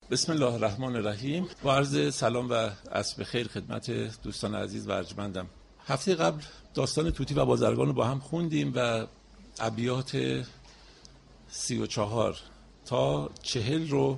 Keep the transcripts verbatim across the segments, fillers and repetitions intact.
بسم الله الرحمن الرحیم. با عرض سلام و عصر بخیر خدمت دوستان عزیز و ارجمندم. هفته قبل داستان طوطی و بازرگان رو با هم خوندیم و ابیات سی و چهار تا چهل رو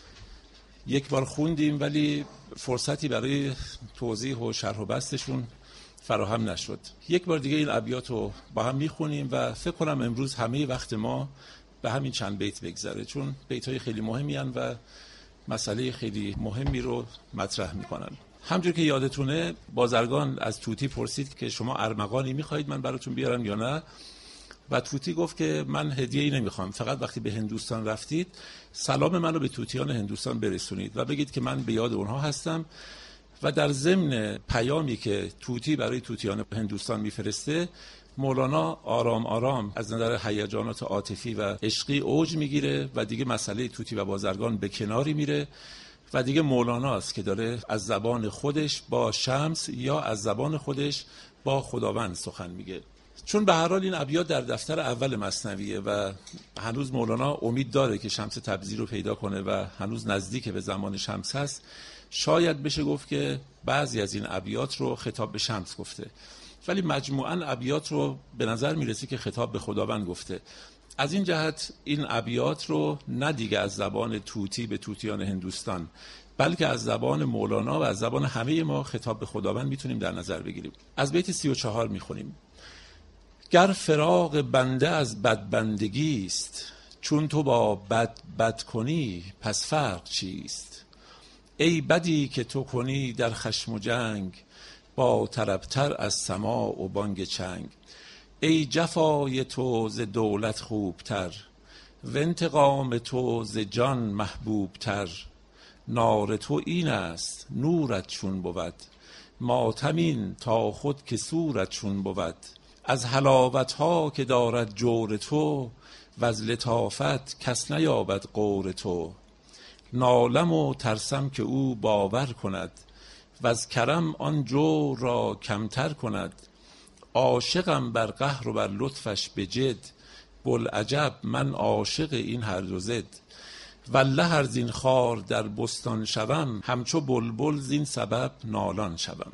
یک بار خوندیم، ولی فرصتی برای توضیح و شرح و بستشون فراهم نشد. یک بار دیگه این ابیات رو با هم میخونیم و فکر کنم امروز همه وقت ما به همین چند بیت بگذره، چون بیت‌های خیلی مهمی هستند و مسئله خیلی مهمی رو مطرح میکنن. همونجور که یادتونه بازرگان از طوطی پرسید که شما ارمغانی میخواهید من براتون بیارم یا نه، و طوطی گفت که من هدیه‌ای نمیخوام، فقط وقتی به هندوستان رفتید سلام منو به طوطیان هندوستان برسونید و بگید که من به یاد اونها هستم. و در ضمن پیامی که طوطی برای طوطیان هندوستان میفرسته، مولانا آرام آرام از نظر هیجانات عاطفی و عشقی اوج میگیره و دیگه مسئله طوطی و بازرگان به کناری میره و دیگه مولاناست که داره از زبان خودش با شمس یا از زبان خودش با خداوند سخن میگه. چون به هر حال این ابیات در دفتر اول مثنویه و هنوز مولانا امید داره که شمس تبریزی رو پیدا کنه و هنوز نزدیک به زمان شمس هست، شاید بشه گفت که بعضی از این ابیات رو خطاب به شمس گفته، ولی مجموعاً ابیات رو به نظر میرسه که خطاب به خداوند گفته. از این جهت این ابیات رو نه دیگه از زبان طوطی به طوطیان هندوستان، بلکه از زبان مولانا و از زبان همه ما خطاب به خداوند میتونیم در نظر بگیریم. از بیت سی و چهار میخونیم: گر فراق بنده از بدبندگی است، چون تو با بد بد کنی پس فرق چیست؟ ای بدی که تو کنی در خشم و جنگ، با طربتر از سماع و بانگ چنگ. ای جفای تو ز دولت خوبتر، و انتقام تو ز جان محبوبتر. نار تو این است نورت چون بود، ماتمین تا خود که سورت چون بود. از حلاوت ها که دارد جور تو، و از لطافت کس نیابد غور تو. نالم و ترسم که او باور کند، و از کرم آن جور را کمتر کند. عاشقم بر قهر و بر لطفش بجد، بوالعجب من عاشق این هر دو زد. والله ار زین خار در بستان شوم، همچو بلبل زین سبب نالان شوم.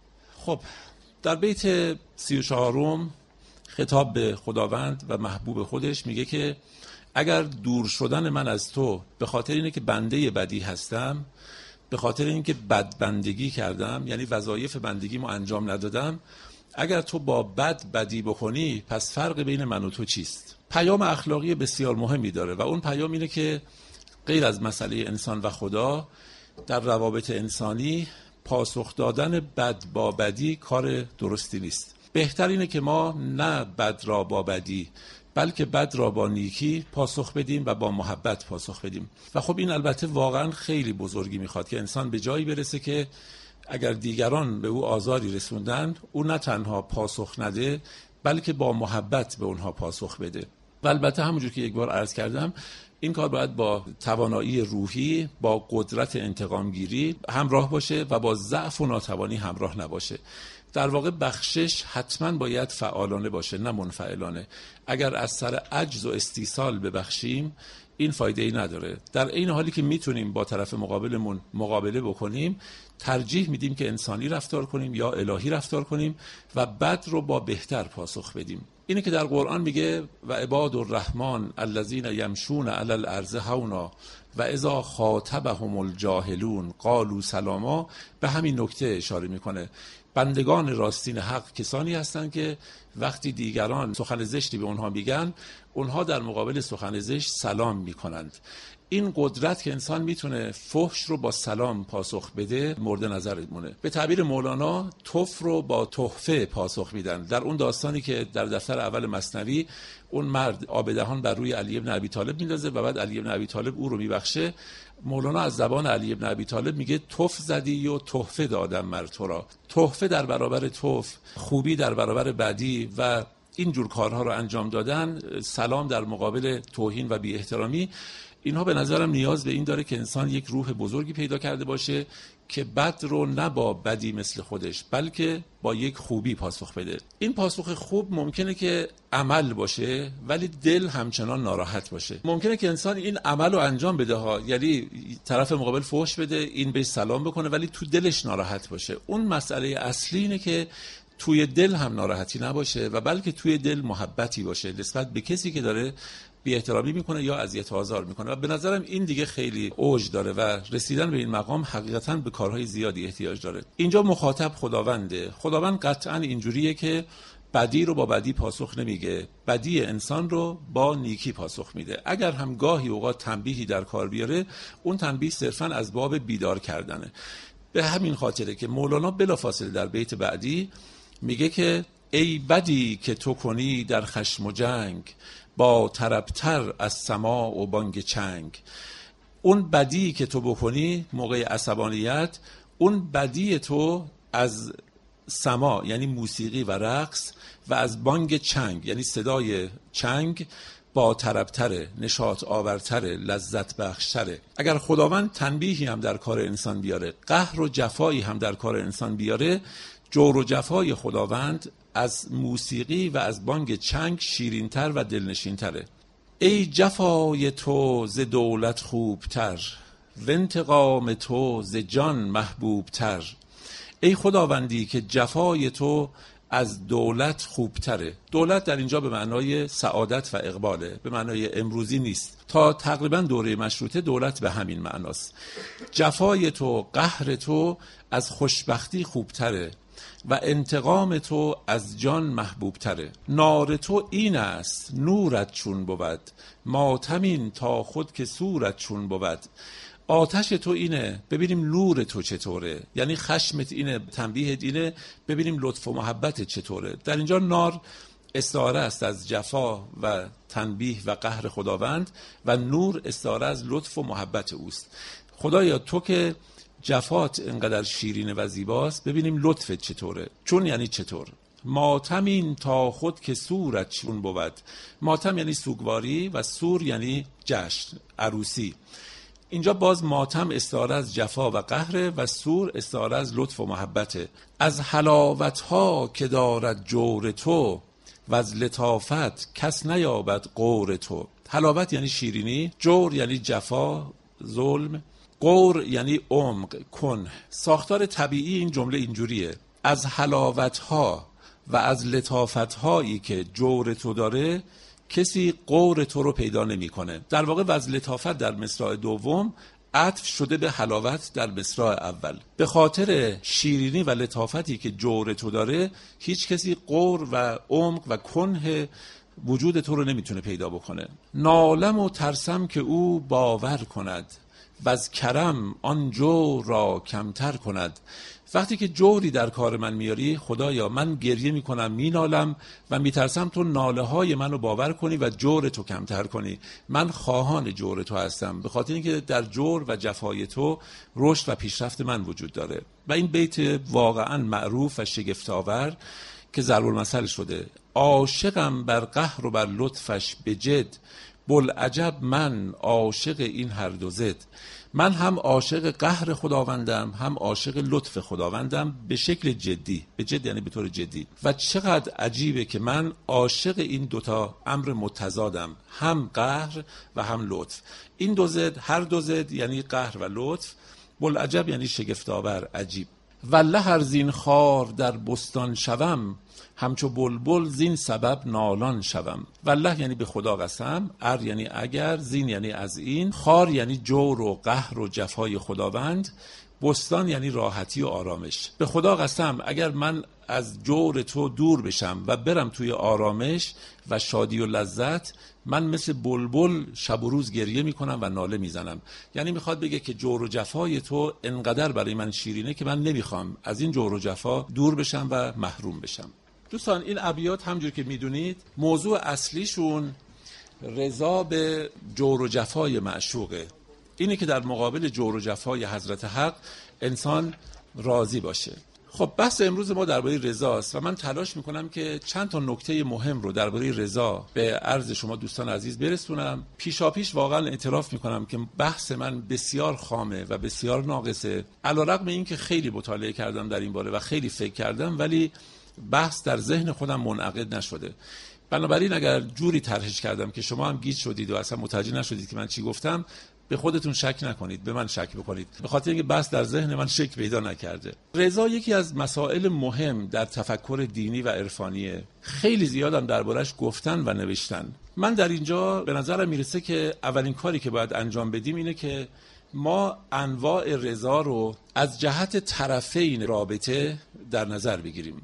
خب در بیت سی و چهارم خطاب به خداوند و محبوب خودش میگه که اگر دور شدن من از تو به خاطر اینه که بنده بدی هستم، به خاطر اینکه بد بندگی کردم، یعنی وظایف بندگیمو انجام ندادم، اگر تو با بد بدی بکنی پس فرق بین من و تو چیست؟ پیام اخلاقی بسیار مهمی داره و اون پیام اینه که غیر از مسئله انسان و خدا، در روابط انسانی پاسخ دادن بد با بدی کار درستی نیست. بهتر اینه که ما نه بد را با بدی بلکه بد را با نیکی پاسخ بدیم و با محبت پاسخ بدیم. و خب این البته واقعا خیلی بزرگی میخواد که انسان به جایی برسه که اگر دیگران به او آزاری رسوندن، او نه تنها پاسخ نده بلکه با محبت به اونها پاسخ بده. و البته همونجور که یک بار عرض کردم، این کار باید با توانایی روحی، با قدرت انتقامگیری همراه باشه و با ضعف و ناتوانی همراه نباشه. در واقع بخشش حتما باید فعالانه باشه نه منفعلانه. اگر از سر عجز و استیصال ببخشیم این فایده ای نداره. در این حالی که میتونیم با طرف مقابلمون مقابله بکنیم، ترجیح میدیم که انسانی رفتار کنیم یا الهی رفتار کنیم و بد رو با بهتر پاسخ بدیم. اینه که در قرآن میگه و عباد الرحمن الذین یمشون علی الارض هونا و اذا خاطبهم الجاهلون قالوا سلاما. به همین نکته اشاره میکنه. بندگان راستین حق کسانی هستند که وقتی دیگران سخن زشتی به اونها میگن، اونها در مقابل سخن زشت سلام میکنند. این قدرت که انسان میتونه فحش رو با سلام پاسخ بده مورد نظرمونه. به تعبیر مولانا تف رو با تحفه پاسخ میدن. در اون داستانی که در دفتر اول مثنوی اون مرد آب دهان بر روی علی بن ابی طالب میندازه و بعد علی بن ابی طالب او رو میبخشه، مولانا از زبان علی بن ابی طالب میگه تف زدی و تحفه دادم مر تو را. تحفه در برابر تف، خوبی در برابر بدی و این جور کارها رو انجام دادن، سلام در مقابل توهین و بی احترامی، اینها به نظرم نیاز به این داره که انسان یک روح بزرگی پیدا کرده باشه که بد رو نه با بدی مثل خودش بلکه با یک خوبی پاسخ بده. این پاسخ خوب ممکنه که عمل باشه ولی دل همچنان ناراحت باشه. ممکنه که انسان این عمل رو انجام بده ها، یعنی طرف مقابل فحش بده، این بهش سلام بکنه ولی تو دلش ناراحت باشه. اون مسئله اصلی اینه که توی دل هم ناراحتی نباشه و بلکه توی دل محبتی باشه نسبت به کسی که داره بی احترامی میکنه یا اذیت و آزار میکنه. و به نظرم این دیگه خیلی اوج داره و رسیدن به این مقام حقیقتا به کارهای زیادی احتیاج داره. اینجا مخاطب خداونده. خداوند قطعا اینجوریه که بدی رو با بدی پاسخ نمیگه، بدی انسان رو با نیکی پاسخ میده. اگر هم گاهی اوقات تنبیهی در کار بیاره، اون تنبیه صرفا از باب بیدار کردنه. به همین خاطره که مولانا بلافاصله در بیت بعدی میگه که ای بدی که تو کنی در خشم و جنگ، با طربتر از سماع و بانگ چنگ. اون بدی که تو بکنی موقع عصبانیت، اون بدی تو از سماع یعنی موسیقی و رقص و از بانگ چنگ یعنی صدای چنگ با طربتره، نشاط آورتره، لذت بخشتره. اگر خداوند تنبیهی هم در کار انسان بیاره، قهر و جفایی هم در کار انسان بیاره، جور و جفای خداوند از موسیقی و از بانگ چنگ شیرینتر و دلنشینتره. ای جفای تو ز دولت خوبتر، و انتقام تو ز جان محبوبتر. ای خداوندی که جفای تو از دولت خوبتره. دولت در اینجا به معنای سعادت و اقباله، به معنای امروزی نیست. تا تقریبا دوره مشروطه دولت به همین معناست. جفای تو، قهر تو از خوشبختی خوبتره و انتقام تو از جان محبوب تره. نار تو این است نورت چون بود، ماتمین تا خود که سورت چون بود. آتش تو اینه ببینیم نور تو چطوره، یعنی خشمت اینه، تنبیهت اینه ببینیم لطف و محبت چطوره. در اینجا نار استعاره است از جفا و تنبیه و قهر خداوند و نور استعاره از لطف و محبت اوست. خدایا تو که جفات انقدر شیرینه و زیباست، ببینیم لطفت چطوره. چون یعنی چطور. ماتمین تا خود که سورت چون بود. ماتم یعنی سوگواری و سور یعنی جشن، عروسی. اینجا باز ماتم استعاره از جفا و قهر و سور استعاره از لطف و محبته. از حلاوتها که دارد جور تو، و از لطافت کس نیابد غور تو. حلاوت یعنی شیرینی، جور یعنی جفا، ظلم، غور یعنی عمق، کنه. ساختار طبیعی این جمله اینجوریه: از حلاوتها و از لطافتهایی که جور تو داره کسی غور تو رو پیدا نمیکنه. در واقع و از لطافت در مصرع دوم عطف شده به حلاوت در مصرع اول. به خاطر شیرینی و لطافتی که جور تو داره هیچ کسی غور و عمق و کنه وجود تو رو نمیتونه پیدا بکنه. نالم و ترسم که او باور کند، و از کرم آن جور را کمتر کند. وقتی که جوری در کار من میاری خدایا، من گریه میکنم، مینالم و میترسم تو ناله های منو باور کنی و جور تو کمتر کنی. من خواهان جور تو هستم، به خاطر اینکه در جور و جفای تو رشد و پیشرفت من وجود داره. و این بیت واقعا معروف و شگفت‌آور که ضرب المثل شده: عاشقم بر قهر و بر لطفش بجد، بلعجب من عاشق این هر دو زد. من هم عاشق قهر خداوندم، هم عاشق لطف خداوندم به شکل جدی. به جد یعنی به طور جدی. و چقدر عجیبه که من عاشق این دوتا امر متضادم، هم قهر و هم لطف. این دو زد، هر دو زد یعنی قهر و لطف. بلعجب یعنی شگفت‌آور، عجیب. والله هر زین خار در بستان شوم، همچو بلبل زین سبب نالان شوم. والله یعنی به خدا قسم، ار یعنی اگر، زین یعنی از این، خار یعنی جور و قهر و جفای خداوند، بستان یعنی راحتی و آرامش. به خدا قسم اگر من از جور تو دور بشم و برم توی آرامش و شادی و لذت، من مثل بلبل شب و روز گریه میکنم و ناله میزنم. یعنی میخواد بگه که جور و جفای تو انقدر برای من شیرینه که من نمیخوام از این جور و جفا دور بشم و محروم بشم. دوستان، این ابیات همجور که میدونید موضوع اصلیشون رضا به جور و جفای معشوقه. اینه که در مقابل جور و جفای حضرت حق انسان راضی باشه. خب بحث امروز ما درباره رضاست و من تلاش میکنم که چند تا نکته مهم رو درباره رضا به عرض شما دوستان عزیز برسونم. پیشاپیش واقعا اعتراف میکنم که بحث من بسیار خامه و بسیار ناقصه، علیرغم اینکه خیلی مطالعه کردم در این باره و خیلی فکر کردم، ولی بحث در ذهن خودم منعقد نشده. بنابراین اگر جوری طرحش کردم که شما هم گیج شدید و اصلا متوجه نشدید که من چی گفتم، به خودتون شک نکنید، به من شک بکنید، به خاطر اینکه بحث در ذهن من شک پیدا نکرده. رضا یکی از مسائل مهم در تفکر دینی و عرفانیه. خیلی زیادم دربارش گفتن و نوشتن. من در اینجا به نظرم میرسه که اولین کاری که باید انجام بدیم اینه که ما انواع رضا رو از جهت طرفین رابطه در نظر بگیریم.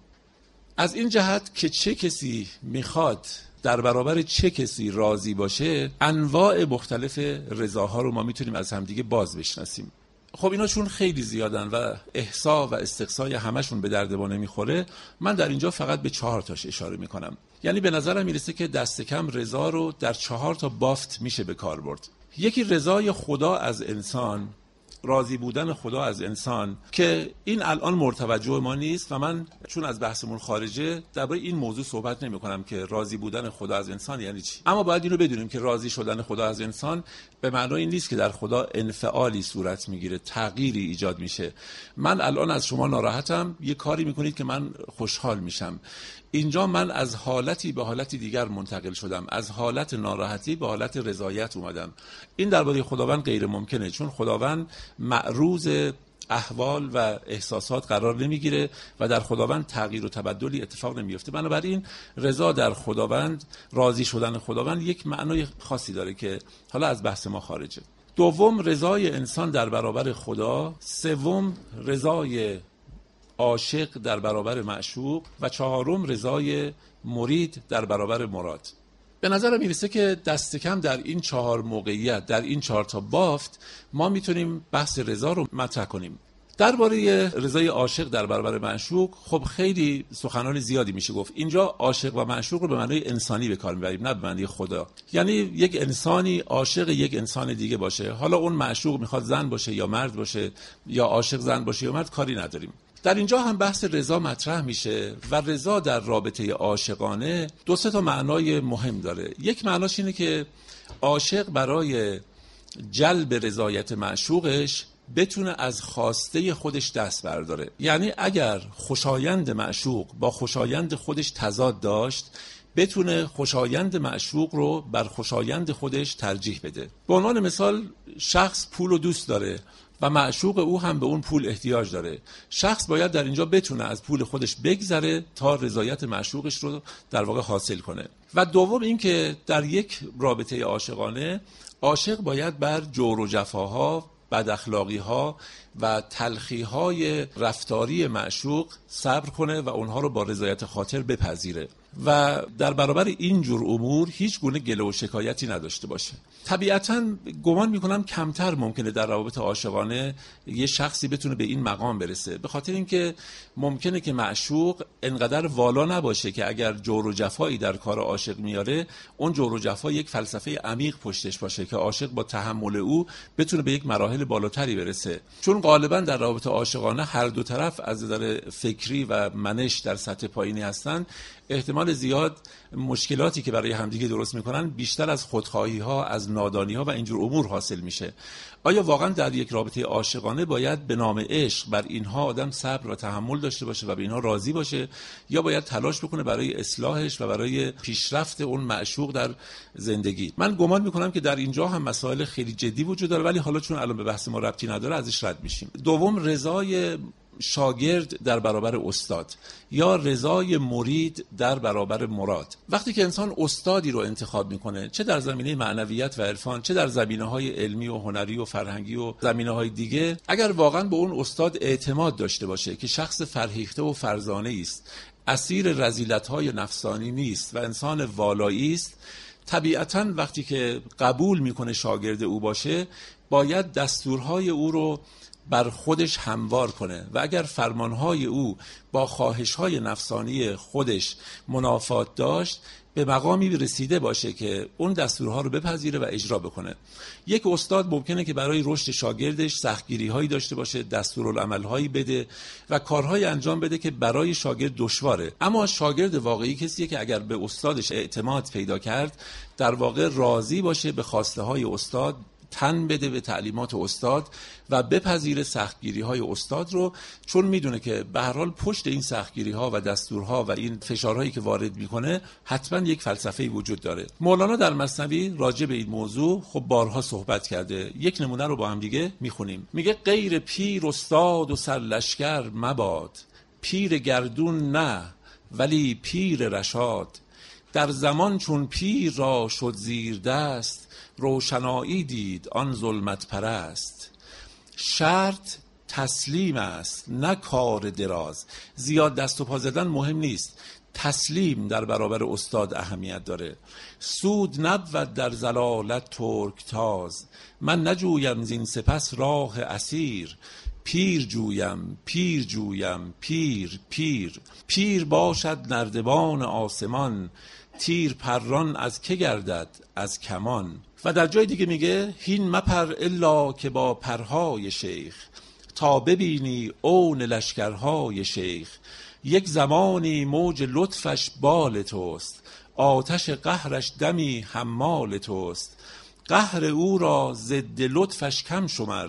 از این جهت که چه کسی میخواد در برابر چه کسی راضی باشه، انواع مختلف رضاها رو ما میتونیم از همدیگه باز بشناسیم. خب اینا چون خیلی زیادن و احصا و استقصای همشون به درد ما نمیخوره، من در اینجا فقط به چهار تاش اشاره میکنم. یعنی به نظرم میرسه که دست کم رضا رو در چهار تا بافت میشه به کار برد. یکی رضای خدا از انسان، راضی بودن خدا از انسان، که این الان مرتوجه ما نیست و من چون از بحثمون خارجه درباره این موضوع صحبت نمی کنم که راضی بودن خدا از انسان یعنی چی. اما باید اینو بدونیم که راضی شدن خدا از انسان به معنای این نیست که در خدا انفعالی صورت میگیره، تغییری ایجاد میشه. من الان از شما ناراحتم، یه کاری میکنید که من خوشحال میشم. اینجا من از حالتی به حالتی دیگر منتقل شدم، از حالت ناراحتی به حالت رضایت اومدم. این درباره خداوند غیر ممکنه، چون خداوند معروض احوال و احساسات قرار نمیگیره و در خداوند تغییر و تبدلی اتفاق نمیفته. بنابراین رضا در خداوند، راضی شدن خداوند، یک معنای خاصی داره که حالا از بحث ما خارجه. دوم رضای انسان در برابر خدا، سوم رضای عاشق در برابر معشوق و چهارم رضای مرید در برابر مراد. به نظر میرسه که دست کم در این چهار موقعیت، در این چهار تا بافت، ما میتونیم بحث رضا رو مطرح کنیم. درباره رضای عاشق در برابر معشوق خب خیلی سخنان زیادی میشه گفت. اینجا عاشق و معشوق رو به معنای انسانی به کار میبریم، نه به معنای خدا. یعنی یک انسانی عاشق یک انسان دیگه باشه، حالا اون معشوق میخواد زن باشه یا مرد باشه، یا عاشق زن باشه یا مرد، کاری نداریم. در اینجا هم بحث رضا مطرح میشه و رضا در رابطه عاشقانه دو سه تا معنای مهم داره. یک معناش اینه که عاشق برای جلب رضایت معشوقش بتونه از خواسته خودش دست برداره. یعنی اگر خوشایند معشوق با خوشایند خودش تضاد داشت، بتونه خوشایند معشوق رو بر خوشایند خودش ترجیح بده. به عنوان مثال، شخص پول رو دوست داره و معشوق او هم به اون پول احتیاج داره. شخص باید در اینجا بتونه از پول خودش بگذره تا رضایت معشوقش رو در واقع حاصل کنه. و دوم این که در یک رابطه عاشقانه، عاشق باید بر جور و جفاها، بد اخلاقی‌ها و تلخی‌های رفتاری معشوق صبر کنه و اونها رو با رضایت خاطر بپذیره و در برابر این جور امور هیچ گونه گله و شکایتی نداشته باشه. طبیعتاً گمان میکنم کمتر ممکنه در روابط عاشقانه یه شخصی بتونه به این مقام برسه، به خاطر اینکه ممکنه که معشوق انقدر والا نباشه که اگر جور و جفایی در کار عاشق میاره، اون جور و جفا یک فلسفه عمیق پشتش باشه که عاشق با تحمل او بتونه به یک مراحل بالاتری برسه. چون غالباً در روابط عاشقانه هر دو طرف از نظر فکری و منش در سطح پایینی هستن، احتمال زیاد مشکلاتی که برای همدیگه درست میکنن بیشتر از خودخواهی ها، از نادانی ها و اینجور امور حاصل میشه. آیا واقعا در یک رابطه عاشقانه باید به نام عشق بر اینها آدم صبر و تحمل داشته باشه و به اینها راضی باشه، یا باید تلاش بکنه برای اصلاحش و برای پیشرفت اون معشوق در زندگی؟ من گمان میکنم که در اینجا هم مسائل خیلی جدی وجود داره، ولی حالا چون الان به بحث ما ربطی نداره ازش رد میشیم. دوم رضای شاگرد در برابر استاد یا رضای مرید در برابر مراد. وقتی که انسان استادی رو انتخاب میکنه، چه در زمینه معنویت و عرفان، چه در زمینه‌های علمی و هنری و فرهنگی و زمینه‌های دیگه، اگر واقعا به اون استاد اعتماد داشته باشه که شخص فرهیخته و فرزانه است، اسیر رذیلت‌های نفسانی نیست و انسان والایی است، طبیعتاً وقتی که قبول میکنه شاگرد او باشه، باید دستورهای او رو بر خودش هموار کنه و اگر فرمانهای او با خواهشهای نفسانی خودش منافات داشت، به مقامی رسیده باشه که اون دستورها رو بپذیره و اجرا بکنه. یک استاد ممکنه که برای رشد شاگردش سختگیری‌هایی داشته باشه، دستورالعمل‌هایی بده و کارهای انجام بده که برای شاگرد دشواره، اما شاگرد واقعی کسیه که اگر به استادش اعتماد پیدا کرد، در واقع راضی باشه به خواسته های استاد، تن بده به تعلیمات استاد و بپذیره سختگیری‌های استاد رو، چون میدونه که به هر حال پشت این سختگیری‌ها و دستورها و این فشارهایی که وارد میکنه حتما یک فلسفه‌ای وجود داره. مولانا در مثنوی راجع به این موضوع خب بارها صحبت کرده. یک نمونه رو با هم دیگه میخونیم. میگه غیر پیر استاد و سرلشکر مباد، پیر گردون نه ولی پیر رشاد، در زمان چون پیر را شد زیر دست، روشنایی دید آن ظلمت پرست. شرط تسلیم است نه کار دراز. زیاد دست و پا زدن مهم نیست، تسلیم در برابر استاد اهمیت داره. سود نبود در زلالت ترک تاز، من نجویم زین سپس راه اسیر. پیر جویم پیر جویم پیر پیر، پیر باشد نردبان آسمان، تیر پران از که گردد از کمان. و در جای دیگه میگه هین مپر الا که با پرهای شیخ، تا ببینی اون لشکرهای شیخ. یک زمانی موج لطفش بال توست، آتش قهرش دمی حمال توست. قهر او را ضد لطفش کم شمر،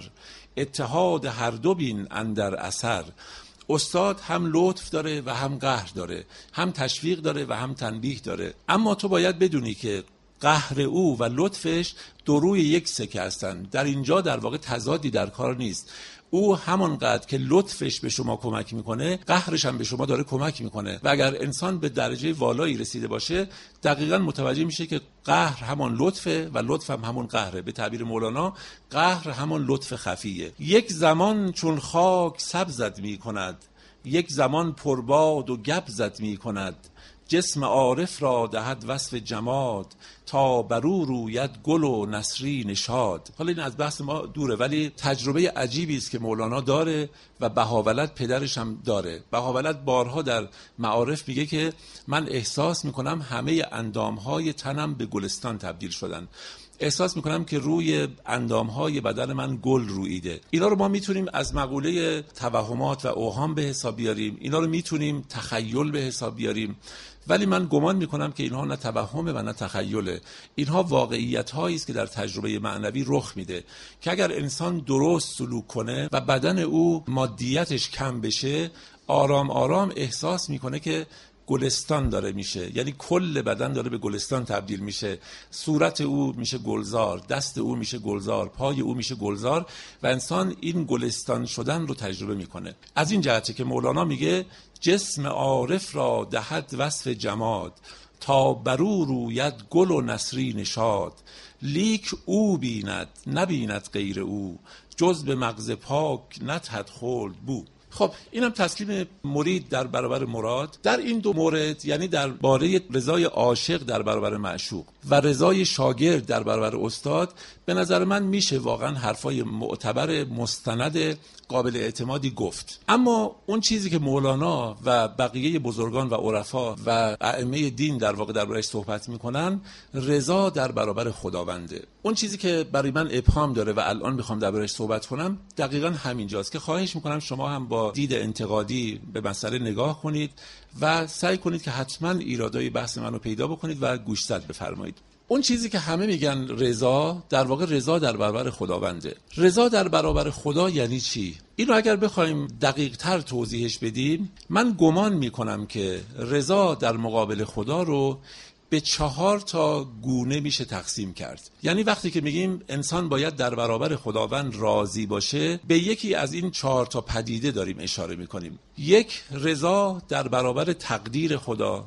اتحاد هر دو بین اندر اثر. استاد هم لطف داره و هم قهر داره، هم تشویق داره و هم تنبیه داره، اما تو باید بدونی که قهر او و لطفش دو روی یک سکه هستن. در اینجا در واقع تضادی در کار نیست. او همانقدر که لطفش به شما کمک میکنه، قهرش هم به شما داره کمک میکنه و اگر انسان به درجه والایی رسیده باشه، دقیقاً متوجه میشه که قهر همان لطفه و لطف هم همون قهره. به تعبیر مولانا قهر همان لطف خفیه. یک زمان چون خاک سبزت میکند، یک زمان پرباد و گبزت میکند. جسم عارف را دهد وصف جماد، تا برو روید گل و نسرین شاد. حالا این از بحث ما دوره، ولی تجربه عجیبی است که مولانا داره و بهاولد پدرش هم داره. بهاولد بارها در معارف میگه که من احساس میکنم همه اندامهای تنم به گلستان تبدیل شدن، احساس میکنم که روی اندامهای بدن من گل رویده. اینا رو ما میتونیم از مقوله توهمات و اوهام به حساب بیاریم، اینا رو میتونیم تخیل به حساب بیاریم، ولی من گمان میکنم که اینها نه توهمه و نه تخیله. اینها واقعیت هایی است که در تجربه معنوی رخ میده که اگر انسان درست سلوک کنه و بدن او مادیتش کم بشه، آرام آرام احساس میکنه که گلستان داره میشه، یعنی کل بدن داره به گلستان تبدیل میشه. صورت او میشه گلزار، دست او میشه گلزار، پای او میشه گلزار و انسان این گلستان شدن رو تجربه میکنه. از این جهته که مولانا میگه جسم عارف را دهد وصف جماد، تا برو روید گل و نسرین شاد. لیک او بیند نبیند غیر او، جز به مغز پاک ندهد خلد بو. خب اینم تسلیم مرید در برابر مراد. در این دو مورد، یعنی در باره رضای عاشق در برابر معشوق و رضای شاگرد در برابر استاد، به نظر من میشه واقعا حرفای معتبر مستند قابل اعتمادی گفت. اما اون چیزی که مولانا و بقیه بزرگان و عرفا و ائمه دین در واقع دربارش صحبت میکنن، رضا در برابر خداونده. اون چیزی که برای من ابهام داره و الان میخوام دربارش صحبت کنم، دقیقاً همینجاست که خواهش میکنم شما هم با دید انتقادی به مسئله نگاه کنید و سعی کنید که حتما ایرادای بحث منو پیدا بکنید و گوشزد بفرمایید. اون چیزی که همه میگن رضا، در واقع رضا در برابر خداونده. رضا در برابر خدا یعنی چی؟ اینو اگر بخوایم دقیق تر توضیحش بدیم، من گمان میکنم که رضا در مقابل خدا رو به چهار تا گونه میشه تقسیم کرد. یعنی وقتی که میگیم انسان باید در برابر خداوند راضی باشه، به یکی از این چهار تا پدیده داریم اشاره میکنیم. یک، رضا در برابر تقدیر خدا.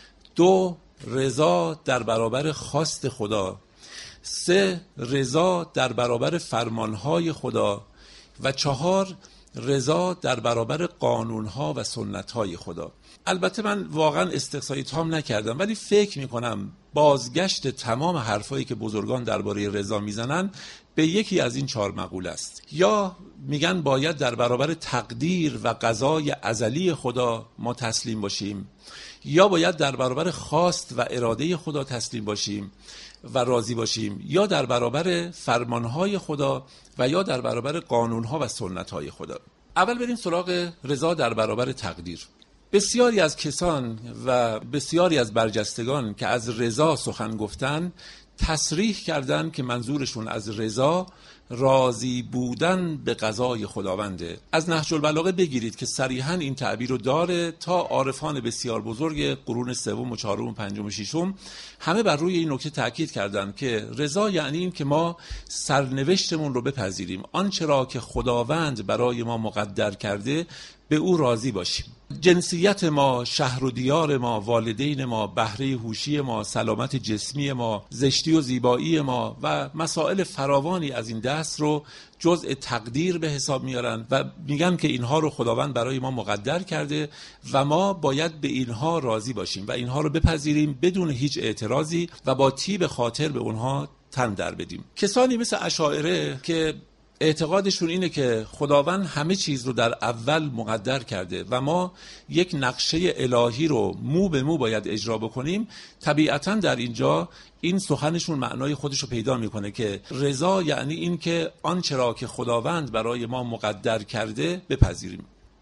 دو، رضا در برابر خواست خدا. سه، رضا در برابر فرمانهای خدا. و چهار، رضا در برابر قانونها و سنتهای خدا. البته من واقعا استقصایی تام نکردم، ولی فکر میکنم بازگشت تمام حرفایی که بزرگان درباره رضا میزنن به یکی از این چهار مقوله است. یا میگن باید در برابر تقدیر و قضای ازلی خدا ما تسلیم باشیم، یا باید در برابر خواست و اراده خدا تسلیم باشیم و راضی باشیم، یا در برابر فرمانهای خدا و یا در برابر قانونها و سنتهای خدا. اول بریم سراغ رضا در برابر تقدیر. بسیاری از کسان و بسیاری از برجستگان که از رضا سخن گفتن تصریح کردند که منظورشون از رضا راضی بودن به قضای خداونده. از نهج البلاغه بگیرید که صریحاً این تعبیر رو داره، تا عارفان بسیار بزرگ قرون سوم و چهارم و پنجم و ششم همه بر روی این نکته تاکید کردند که رضا یعنی این که ما سرنوشتمون رو بپذیریم، آنچه را که خداوند برای ما مقدر کرده به او راضی باشیم. جنسیت ما، شهر و دیار ما، والدین ما، بهره هوشی ما، سلامت جسمی ما، زشتی و زیبایی ما و مسائل فراوانی از این دست رو جزء تقدیر به حساب میارن و میگن که اینها رو خداوند برای ما مقدر کرده و ما باید به اینها راضی باشیم و اینها رو بپذیریم بدون هیچ اعتراضی و با طیب خاطر به اونها تن در بدیم. کسانی مثل اشاعره که اعتقادشون اینه که خداوند همه چیز رو در اول مقدر کرده و ما یک نقشه الهی رو مو به مو باید اجرا بکنیم، طبیعتاً در اینجا این سخنشون معنای خودش رو پیدا میکنه که رضا یعنی این که آنچه را که خداوند برای ما مقدر کرده بپذیریم.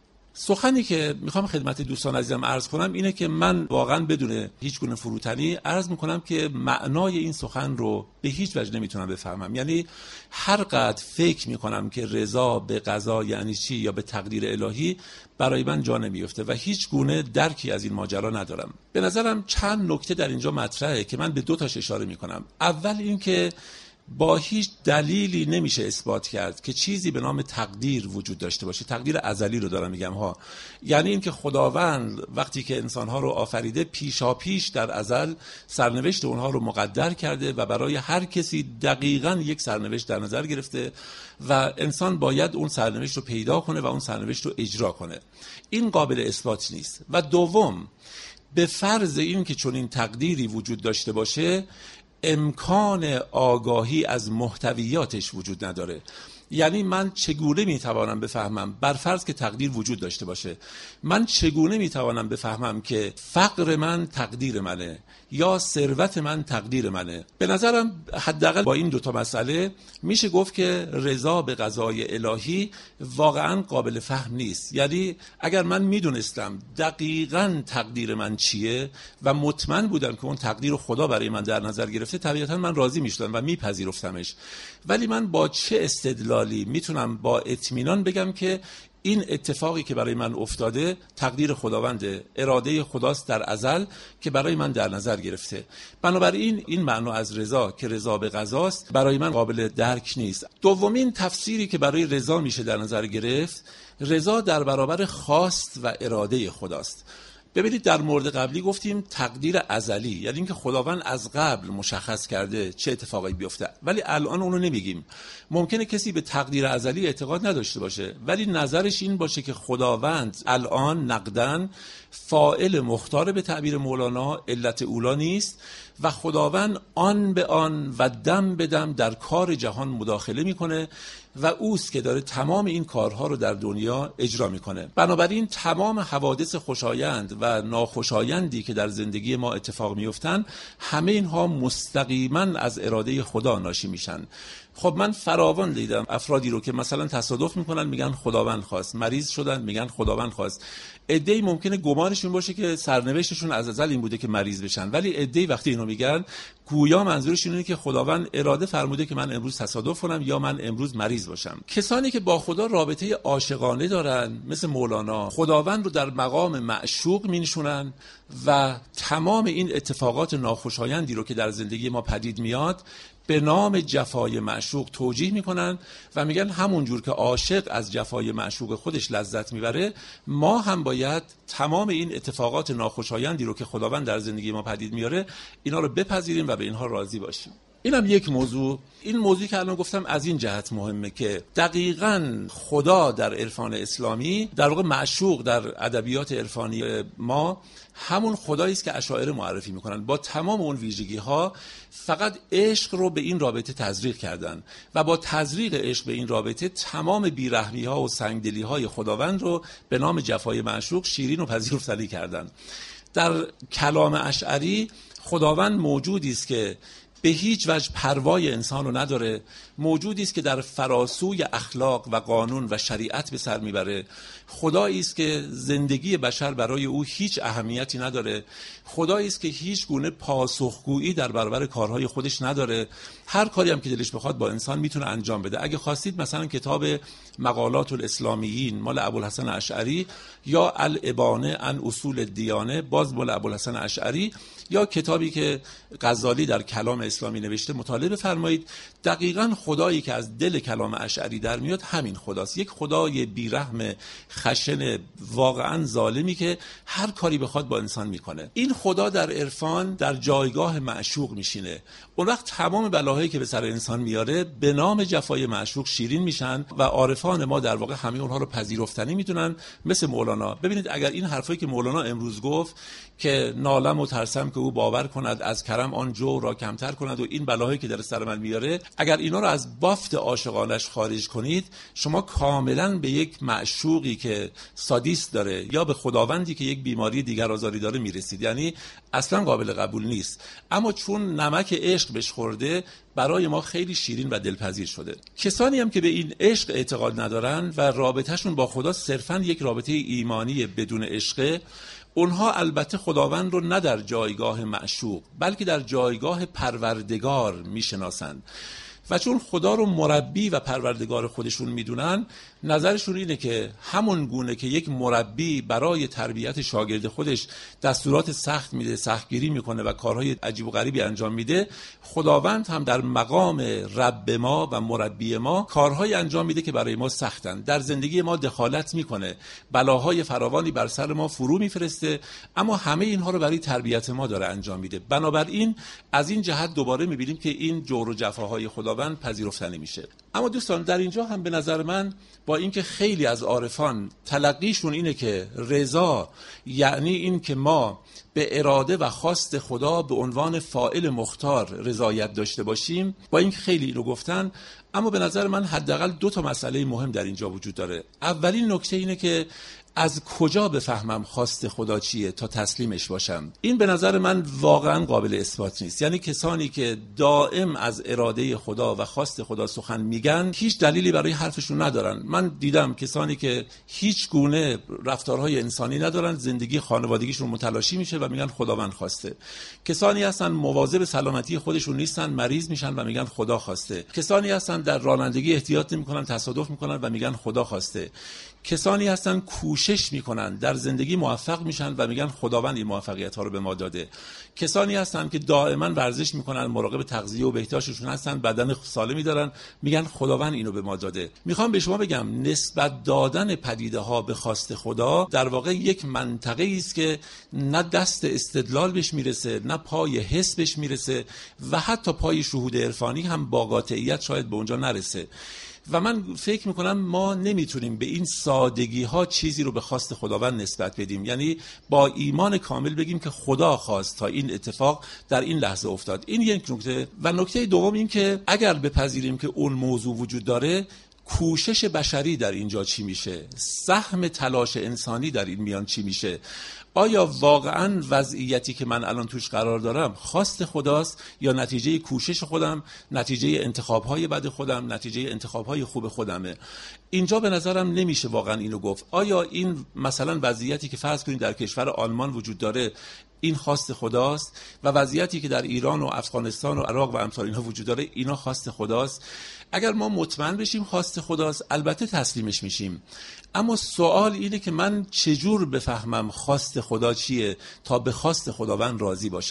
سخنی که میخوام خدمت دوستان عزیزم عرض کنم اینه که من واقعا بدون هیچ گونه فروتنی عرض میکنم که معنای این سخن رو به هیچ وجه نمیتونم بفهمم. یعنی هر قدر فکر میکنم که رضا به قضا یعنی چی یا به تقدیر الهی، برای من جا نمیفته و هیچ گونه درکی از این ماجرا ندارم. به نظرم چند نکته در اینجا مطرحه که من به دو تاش اشاره میکنم. اول این که با هیچ دلیلی نمیشه اثبات کرد که چیزی به نام تقدیر وجود داشته باشه. تقدیر ازلی رو دارم میگم ها، یعنی این که خداوند وقتی که انسانها رو آفریده پیشا پیش در ازل سرنوشت اونها رو مقدر کرده و برای هر کسی دقیقاً یک سرنوشت در نظر گرفته و انسان باید اون سرنوشت رو پیدا کنه و اون سرنوشت رو اجرا کنه. این قابل اثبات نیست. و دوم، به فرض این که چنین تقدیری وجود داشته باشه امکان آگاهی از محتویاتش وجود نداره. یعنی من چگونه میتوانم بفهمم، بر فرض که تقدیر وجود داشته باشه، من چگونه میتوانم بفهمم که فقر من تقدیر منه یا ثروت من تقدیر منه؟ به نظرم حداقل با این دوتا مسئله میشه گفت که رضا به قضای الهی واقعا قابل فهم نیست. یعنی اگر من میدونستم دقیقاً تقدیر من چیه و مطمئن بودم که اون تقدیر رو خدا برای من در نظر گرفته، طبیعتاً من راضی میشدم و میپذیرفتمش. ولی من با چه استدلالی میتونم با اطمینان بگم که این اتفاقی که برای من افتاده تقدیر خداونده، اراده خداست در ازل که برای من در نظر گرفته؟ بنابراین این معنا از رضا که رضا به قضاست برای من قابل درک نیست. دومین تفسیری که برای رضا میشه در نظر گرفت، رضا در برابر خواست و اراده خداست. ببینید در مورد قبلی گفتیم تقدیر ازلی، یعنی اینکه خداوند از قبل مشخص کرده چه اتفاقی بیفته، ولی الان اونو نمیگیم. ممکنه کسی به تقدیر ازلی اعتقاد نداشته باشه ولی نظرش این باشه که خداوند الان نقدن فاعل مختار به تعبیر مولانا علت اولا نیست و خداوند آن به آن و دم به دم در کار جهان مداخله میکنه و اوست که داره تمام این کارها رو در دنیا اجرا میکنه. بنابراین تمام حوادث خوشایند و ناخوشایندی که در زندگی ما اتفاق میفتن، همه اینها مستقیما از اراده خدا ناشی میشن. خب من فراوان دیدم افرادی رو که مثلا تصادف میکنن میگن خداوند خواست، مریض شدن میگن خداوند خواست. عده‌ای ممکنه گمانشون باشه که سرنوشتشون از ازل این بوده که مریض بشن، ولی عده‌ای وقتی اینو میگن گویا منظورشون اینه که خداوند اراده فرموده که من امروز تصادف کنم یا من امروز مریض باشم. کسانی که با خدا رابطه عاشقانه دارن مثل مولانا، خداوند رو در مقام معشوق مینشونن و تمام این اتفاقات ناخوشایندی رو که در زندگی ما پدید میاد به نام جفای معشوق توجیه میکنن و میگن همون جور که عاشق از جفای معشوق خودش لذت میبره، ما هم باید تمام این اتفاقات ناخوشایندی رو که خداوند در زندگی ما پدید میاره اینا رو بپذیریم و به اینها راضی باشیم. اینم یک موضوع. این موضوعی که الان گفتم از این جهت مهمه که دقیقاً خدا در عرفان اسلامی، در واقع معشوق در ادبیات عرفانی ما، همون خدایی است که اشاعره معرفی میکنن با تمام اون ویژگی ها. فقط عشق رو به این رابطه تزریق کردن و با تزریق عشق به این رابطه تمام بیرحمی ها و سنگدلی های خداوند رو به نام جفای معشوق شیرین و پذیرفتنی کردن. در کلام اشعری خداوند موجودی است که به هیچ وجه پروای انسان رو نداره، موجودی است که در فراسوی اخلاق و قانون و شریعت به سر میبره، خدایی است که زندگی بشر برای او هیچ اهمیتی نداره، خدایی است که هیچ گونه پاسخگویی در برابر کارهای خودش نداره، هر کاری هم که دلش بخواد با انسان میتونه انجام بده. اگه خواستید مثلا کتاب مقالات الاسلامیین مال ابوالحسن اشعری یا الابانه عن اصول الدیانه باز مال ابوالحسن اشعری یا کتابی که غزالی در کلام اسلامی نوشته مطالعه بفرمایید، دقیقاً خدایی که از دل کلام اشعری در میاد همین خداست. یک خدای بیرحم، خشن، واقعاً ظالمی که هر کاری بخواد با انسان میکنه. این خدا در عرفان در جایگاه معشوق میشینه. اون وقت تمام بلاهایی که به سر انسان میاره به نام جفای معشوق شیرین میشن و عارفان ما در واقع همه اونها رو پذیرفتنی میدونن، مثل مولانا. ببینید اگر این حرفایی که مولانا امروز گفت که نالم و ترسم که او باور کند از کرم آن جو را کمتر کند و این بلاهایی که در سر من میاره، اگر اینا رو از بافت عاشقانش خارج کنید، شما کاملا به یک معشوقی که سادیست داره یا به خداوندی که یک بیماری دیگر آزاری داره میرسید. یعنی اصلا قابل قبول نیست، اما چون نمک عشق بهش خورده برای ما خیلی شیرین و دلپذیر شده. کسانی هم که به این عشق اعتقاد ندارن و رابطهشون با خدا صرفا یک رابطه ایمانی بدون عشق، اونها البته خداوند رو نه در جایگاه معشوق بلکه در جایگاه پروردگار میشناسند و چون خدا رو مربی و پروردگار خودشون میدونن، نظرشون اینه که همون گونه که یک مربی برای تربیت شاگرد خودش دستورات سخت میده، سختگیری میکنه و کارهای عجیب و غریبی انجام میده، خداوند هم در مقام رب ما و مربی ما کارهای انجام میده که برای ما سختن، در زندگی ما دخالت میکنه، بلاهای فراوانی بر سر ما فرو میفرسته، اما همه اینها رو برای تربیت ما داره انجام میده. بنابراین از این جهت دوباره میبینیم که این جور و جفاهای خداوند پذیرفتنی میشه. اما دوستان در اینجا هم به نظر من با اینکه خیلی از عارفان تلقیشون اینه که رضا یعنی این که ما به اراده و خواست خدا به عنوان فاعل مختار رضایت داشته باشیم، با اینکه خیلی اینو گفتن، اما به نظر من حداقل دو تا مسئله مهم در اینجا وجود داره. اولین نکته اینه که از کجا بفهمم خواست خدا چیه تا تسلیمش باشم؟ این به نظر من واقعا قابل اثبات نیست. یعنی کسانی که دائم از اراده خدا و خواست خدا سخن میگن هیچ دلیلی برای حرفشون ندارن. من دیدم کسانی که هیچ گونه رفتارهای انسانی ندارن، زندگی خانوادگیشون متلاشی میشه و میگن خداوند خواسته. کسانی هستن مواظب سلامتی خودشون نیستن، مریض میشن و میگن خدا خواسته. کسانی هستن در رانندگی احتیاط نمیکنن، تصادف میکنن و میگن خدا خواسته. کسانی هستن کوشش میکنن، در زندگی موفق میشن و میگن خداوند این موفقیت ها رو به ما داده. کسانی هستن که دائما ورزش میکنن، مراقب تغذیه و بهداشتشون هستن، بدن سالمی دارن، میگن خداوند اینو به ما داده. میخوام به شما بگم نسبت دادن پدیده ها به خواست خدا در واقع یک منطقه است که نه دست استدلال بهش میرسه، نه پای حس بهش میرسه و حتی پای شهود عرفانی هم با قاطعیت شاید به اونجا نرسه. و من فکر میکنم ما نمیتونیم به این سادگی ها چیزی رو به خواست خداوند نسبت بدیم، یعنی با ایمان کامل بگیم که خدا خواست تا این اتفاق در این لحظه افتاد. این یک نکته. و نکته دوم این که اگر بپذیریم که اون موضوع وجود داره، کوشش بشری در اینجا چی میشه؟ سهم تلاش انسانی در این میان چی میشه؟ آیا واقعا وضعیتی که من الان توش قرار دارم خواست خداست یا نتیجه کوشش خودم، نتیجه انتخاب‌های بد خودم، نتیجه انتخاب‌های خوب خودمه؟ اینجا به نظرم نمیشه واقعا اینو گفت. آیا این مثلا وضعیتی که فرض کنید در کشور آلمان وجود داره این خواست خداست و وضعیتی که در ایران و افغانستان و عراق و امثال اینها وجود داره اینا خواست خداست؟ اگر ما مطمئن بشیم خواست خداست، البته تسلیمش میشیم. اما سوال اینه که من چجور بفهمم خواست خدا چیه تا به خواست خداوند راضی باشم؟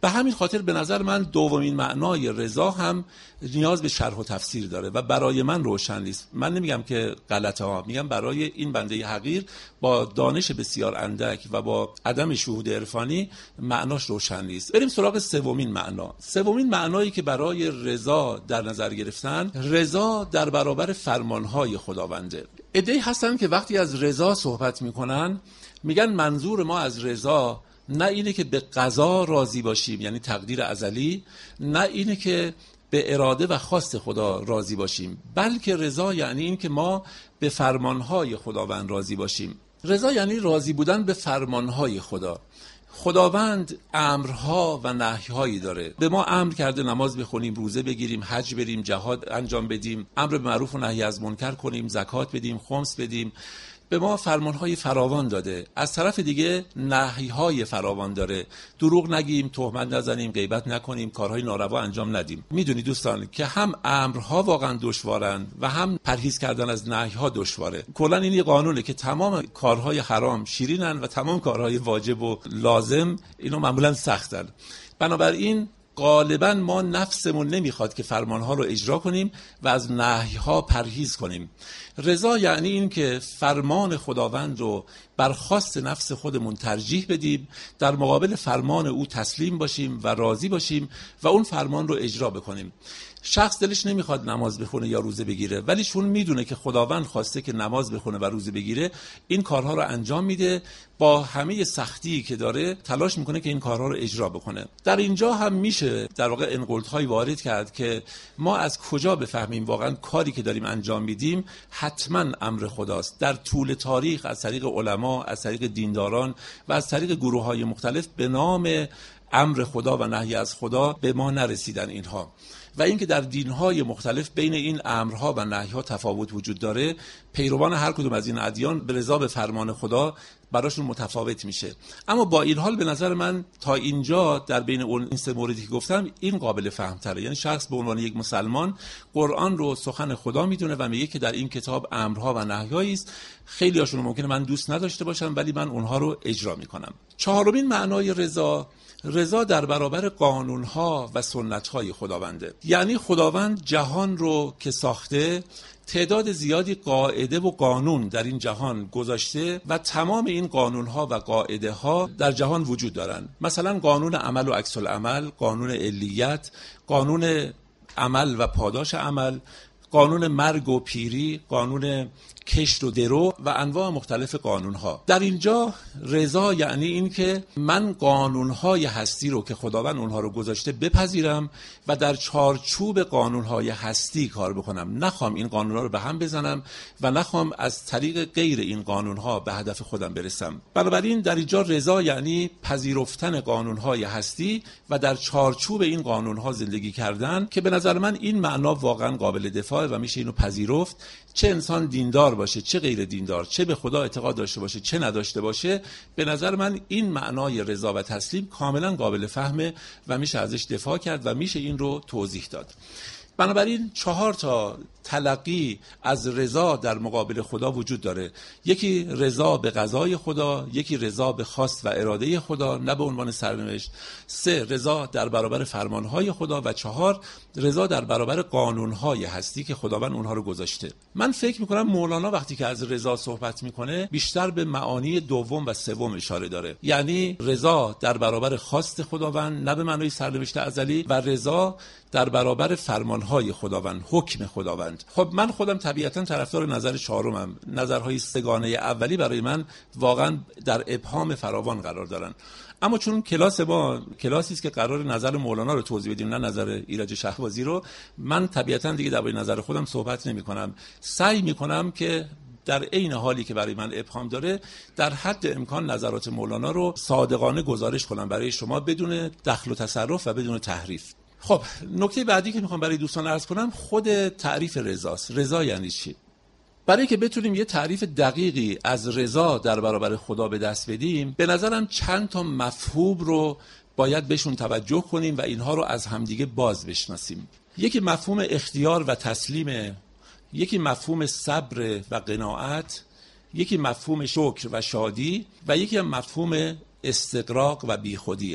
به همین خاطر به نظر من دومین معنای رضا هم نیاز به شرح و تفسیر داره و برای من روشن نیست. من نمیگم که غلطه ها، میگم برای این بنده حقیر با دانش بسیار اندک و با عدم شهود عرفانی معناش روشن نیست. بریم سراغ سومین معنا. سومین معنایی که برای رضا در نظر گرفتن، رضا در برابر فرمانهای خداونده. عده‌ای هستن که وقتی از رضا صحبت میکنن میگن منظور ما از رضا نه اینه که به قضا راضی باشیم، یعنی تقدیر ازلی، نه اینه که به اراده و خواست خدا راضی باشیم، بلکه رضا یعنی این که ما به فرمانهای خداوند راضی باشیم. رضا یعنی راضی بودن به فرمانهای خدا. خداوند امرها و نهی‌هایی داره. به ما امر کرده نماز بخونیم، روزه بگیریم، حج بریم، جهاد انجام بدیم، امر به معروف و نهی از منکر کنیم، زکات بدیم، خمس بدیم. به ما فرمانهای فراوان داده. از طرف دیگه نهی‌های فراوان داره. دروغ نگیم، تهمت نزنیم، غیبت نکنیم، کارهای ناروا انجام ندیم. میدونی دوستان که هم امرها واقعا دشوارن و هم پرهیز کردن از نهی‌ها دشواره. کلا این قانونه که تمام کارهای حرام شیرینن و تمام کارهای واجب و لازم اینو معمولا سختن. بنابراین غالبا ما نفسمون نمیخواد که فرمانها رو اجرا کنیم و از نهی‌ها پرهیز کنیم. رضا یعنی این که فرمان خداوند رو بر خواست نفس خودمون ترجیح بدیم، در مقابل فرمان او تسلیم باشیم و راضی باشیم و اون فرمان رو اجرا بکنیم. شخص دلش نمیخواد نماز بخونه یا روزه بگیره، ولی چون میدونه که خداوند خواسته که نماز بخونه و روزه بگیره، این کارها رو انجام میده، با همه سختی که داره تلاش میکنه که این کارها رو اجرا بکنه. در اینجا هم میشه در واقع انقلت‌های وارد کرد که ما از کجا بفهمیم واقعا کاری که داریم انجام میدیم حتما امر خداست. در طول تاریخ از طریق علما، از طریق دینداران و از طریق گروه‌های مختلف به نام امر خدا و نهی از خدا به ما نرسیدن اینها. و اینکه در دین‌های مختلف بین این امرها و نهی‌ها تفاوت وجود داره، پیروان هر کدوم از این ادیان به رضا به فرمان خدا براشون متفاوت میشه. اما با این حال به نظر من تا اینجا در بین اون این سه موردی که گفتم این قابل فهم تره. یعنی شخص به عنوان یک مسلمان قرآن رو سخن خدا میدونه و میگه که در این کتاب امرها و نهی‌هایی است، خیلی هاشون ممکنه من دوست نداشته باشم ولی من اونها رو اجرا میکنم. چهارمین معنای رضا، رضا در برابر قانونها و سنتهای خداونده. یعنی خداوند جهان رو که ساخته تعداد زیادی قاعده و قانون در این جهان گذاشته و تمام این قانونها و قاعده ها در جهان وجود دارن. مثلا قانون عمل و عکس العمل، قانون علیت، قانون عمل و پاداش عمل، قانون مرگ و پیری، قانون کشت و درو و انواع مختلف قانونها. در اینجا رضا یعنی این که من قانونهای هستی رو که خداوند اونها رو گذاشته بپذیرم و در چارچوب قانونهای هستی کار بکنم. نخوام این قانونها رو به هم بزنم و نخوام از طریق غیر این قانونها به هدف خودم برسم. بنابراین در اینجا رضا یعنی پذیرفتن قانونهای هستی و در چارچوب این قانونها زندگی کردن، که به نظر من این معنا واقعا قابل دفاعه و میشه اینو پذیرفت. چه انسان دیندار باشه، چه غیر دیندار، چه به خدا اعتقاد داشته باشه، چه نداشته باشه، به نظر من این معنای رضا و تسلیم کاملا قابل فهمه و میشه ازش دفاع کرد و میشه این رو توضیح داد. بنابراین چهار تا تلقی از رضا در مقابل خدا وجود داره. یکی رضا به قضای خدا، یکی رضا به خواست و اراده خدا نه به عنوان سرنوشت، سه رضا در برابر فرمانهای خدا و چهار رضا در برابر قانونهای هستی که خداوند اونها رو گذاشته. من فکر میکنم مولانا وقتی که از رضا صحبت میکنه بیشتر به معانی دوم و سوم اشاره داره، یعنی رضا در برابر خواست خداوند نه به معنای سرنوشت ازلی و رضا در برابر فرمانهای خداوند، حکم خداوند. خب من خودم طبیعتا طرفدار نظر چهارمم. نظرهای سگانه اولی برای من واقعا در ابهام فراوان قرار دارن. اما چون کلاس ما کلاسی است که قرار نظر مولانا رو توضیح بدیم نه نظر ایرج شهبازی رو، من طبیعتا دیگه درباره نظر خودم صحبت نمی کنم. سعی می کنم که در عین حالی که برای من ابهام داره در حد امکان نظرات مولانا رو صادقانه گزارش کنم برای شما بدون دخل و تصرف و بدون تحریف. خب نکته بعدی که میخوام برای دوستان عرض کنم خود تعریف رضاست. رضا یعنی چی؟ برای که بتونیم یه تعریف دقیقی از رضا در برابر خدا به دست بدیم، به نظرم چند تا مفهوم رو باید بهشون توجه کنیم و اینها رو از همدیگه باز بشناسیم. یکی مفهوم اختیار و تسلیمه، یکی مفهوم صبر و قناعت، یکی مفهوم شکر و شادی و یکی مفهوم استقراق و بیخودیه.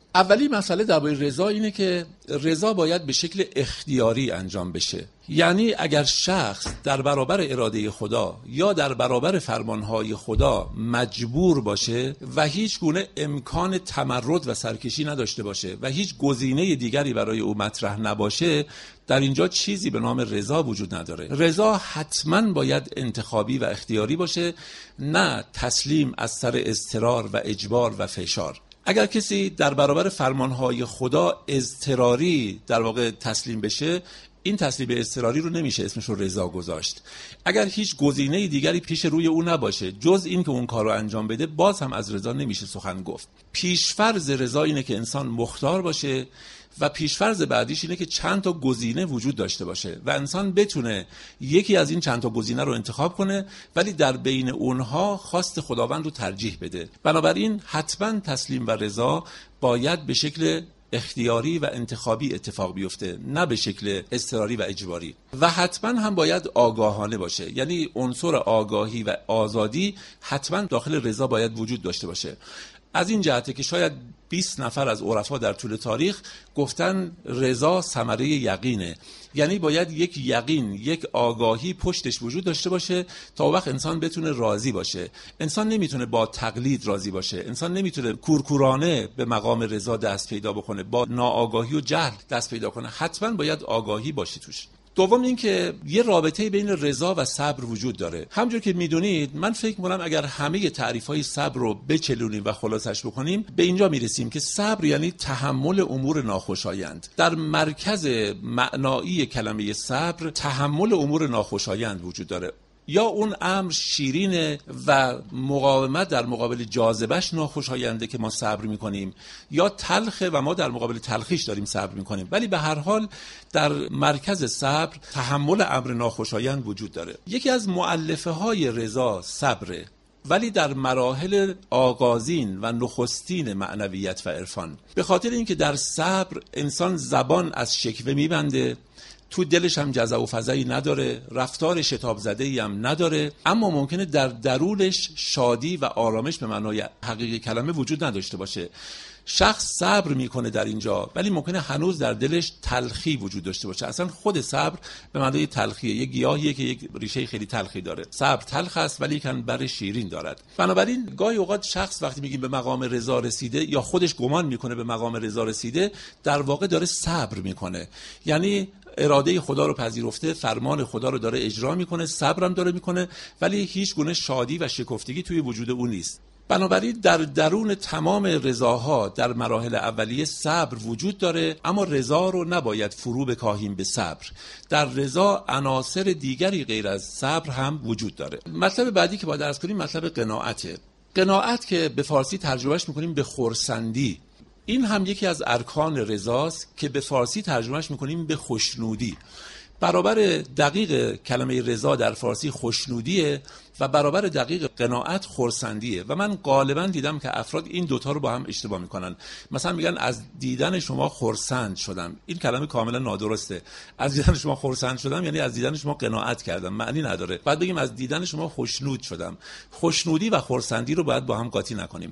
اولی مسئله درباره رضا اینه که رضا باید به شکل اختیاری انجام بشه. یعنی اگر شخص در برابر اراده خدا یا در برابر فرمانهای خدا مجبور باشه و هیچ گونه امکان تمرد و سرکشی نداشته باشه و هیچ گزینه دیگری برای او مطرح نباشه، در اینجا چیزی به نام رضا وجود نداره. رضا حتما باید انتخابی و اختیاری باشه، نه تسلیم از سر اضطرار و اجبار و فشار. اگر کسی در برابر فرمانهای خدا اضطراری در واقع تسلیم بشه، این تسلیم اضطراری رو نمیشه اسمش رو رضا گذاشت. اگر هیچ گزینه دیگری پیش روی او نباشه جز این که اون کار رو انجام بده، باز هم از رضا نمیشه سخن گفت. پیشفرض رضا اینه که انسان مختار باشه و پیشفرض بعدیش اینه که چند تا گزینه وجود داشته باشه و انسان بتونه یکی از این چند تا گزینه رو انتخاب کنه، ولی در بین اونها خواست خداوند رو ترجیح بده. بنابراین حتما تسلیم و رضا باید به شکل اختیاری و انتخابی اتفاق بیفته، نه به شکل اضطراری و اجباری. و حتما هم باید آگاهانه باشه، یعنی عنصر آگاهی و آزادی حتما داخل رضا باید وجود داشته باشه. از این جهته که شاید بیست نفر از عرفا در طول تاریخ گفتن رضا ثمره یقینه، یعنی باید یک یقین، یک آگاهی پشتش وجود داشته باشه تا وقت انسان بتونه راضی باشه. انسان نمیتونه با تقلید راضی باشه، انسان نمیتونه کورکورانه به مقام رضا دست پیدا بکنه، با ناآگاهی و جهل دست پیدا کنه. حتما باید آگاهی باشه توش. دوم این که یه رابطه بین رضا و صبر وجود داره. همونجور که میدونید من فکر می‌کنم اگر همه تعریف‌های صبر رو بچلونیم و خلاصش بکنیم به اینجا میرسیم که صبر یعنی تحمل امور ناخوشایند. در مرکز معنایی کلمه صبر تحمل امور ناخوشایند وجود داره. یا اون امر شیرینه و مقاومت در مقابل جاذبش ناخوشاینده که ما صبر میکنیم، یا تلخه و ما در مقابل تلخیش داریم صبر میکنیم، ولی به هر حال در مرکز صبر تحمل امر ناخوشایند وجود داره. یکی از مؤلفه های رضا صبره، ولی در مراحل آغازین و نخستین معنویت و عرفان، به خاطر اینکه در صبر انسان زبان از شکوه میبنده، تو دلش هم جزع و فزعی نداره، رفتار شتاب زده‌ای هم نداره، اما ممکنه در درونش شادی و آرامش به معنای حقیقی کلمه وجود نداشته باشه. شخص صبر میکنه در اینجا، ولی ممکنه هنوز در دلش تلخی وجود داشته باشه. اصلا خود صبر به معنای تلخیه، یک گیاهیه که یک ریشه خیلی تلخی داره. صبر تلخ است ولی کن بر شیرین دارد. بنابراین گاهی اوقات شخص وقتی میگیم به مقام رضا رسیده یا خودش گمان میکنه به مقام رضا رسیده، در واقع داره صبر میکنه. یعنی اراده خدا رو پذیرفته، فرمان خدا رو داره اجرا میکنه، صبرم داره میکنه، ولی هیچ گونه شادی و شکفتگی توی وجود اون نیست. بنابراین در درون تمام رضاها در مراحل اولیه صبر وجود داره، اما رضا رو نباید فرو بکاهیم به صبر. در رضا عناصر دیگری غیر از صبر هم وجود داره. مطلب بعدی که باید عرض کنیم مطلب قناعته. قناعت که به فارسی ترجمهش میکنیم به خرسندی، این هم یکی از ارکان رضاست که به فارسی ترجمهش میکنیم به خوشنودی. برابر دقیق کلمه رضا در فارسی خوشنودیه و برابر دقیق قناعت خرسندیه. و من غالبا دیدم که افراد این دوتا رو با هم اشتباه میکنن. مثلا میگن از دیدن شما خرسند شدم. این کلمه کاملا نادرسته. از دیدن شما خرسند شدم یعنی از دیدن شما قناعت کردم، معنی نداره. بعد بگیم از دیدن شما خوشنود شدم. خوشنودی و خرسندی رو باید با هم قاطی نکنیم.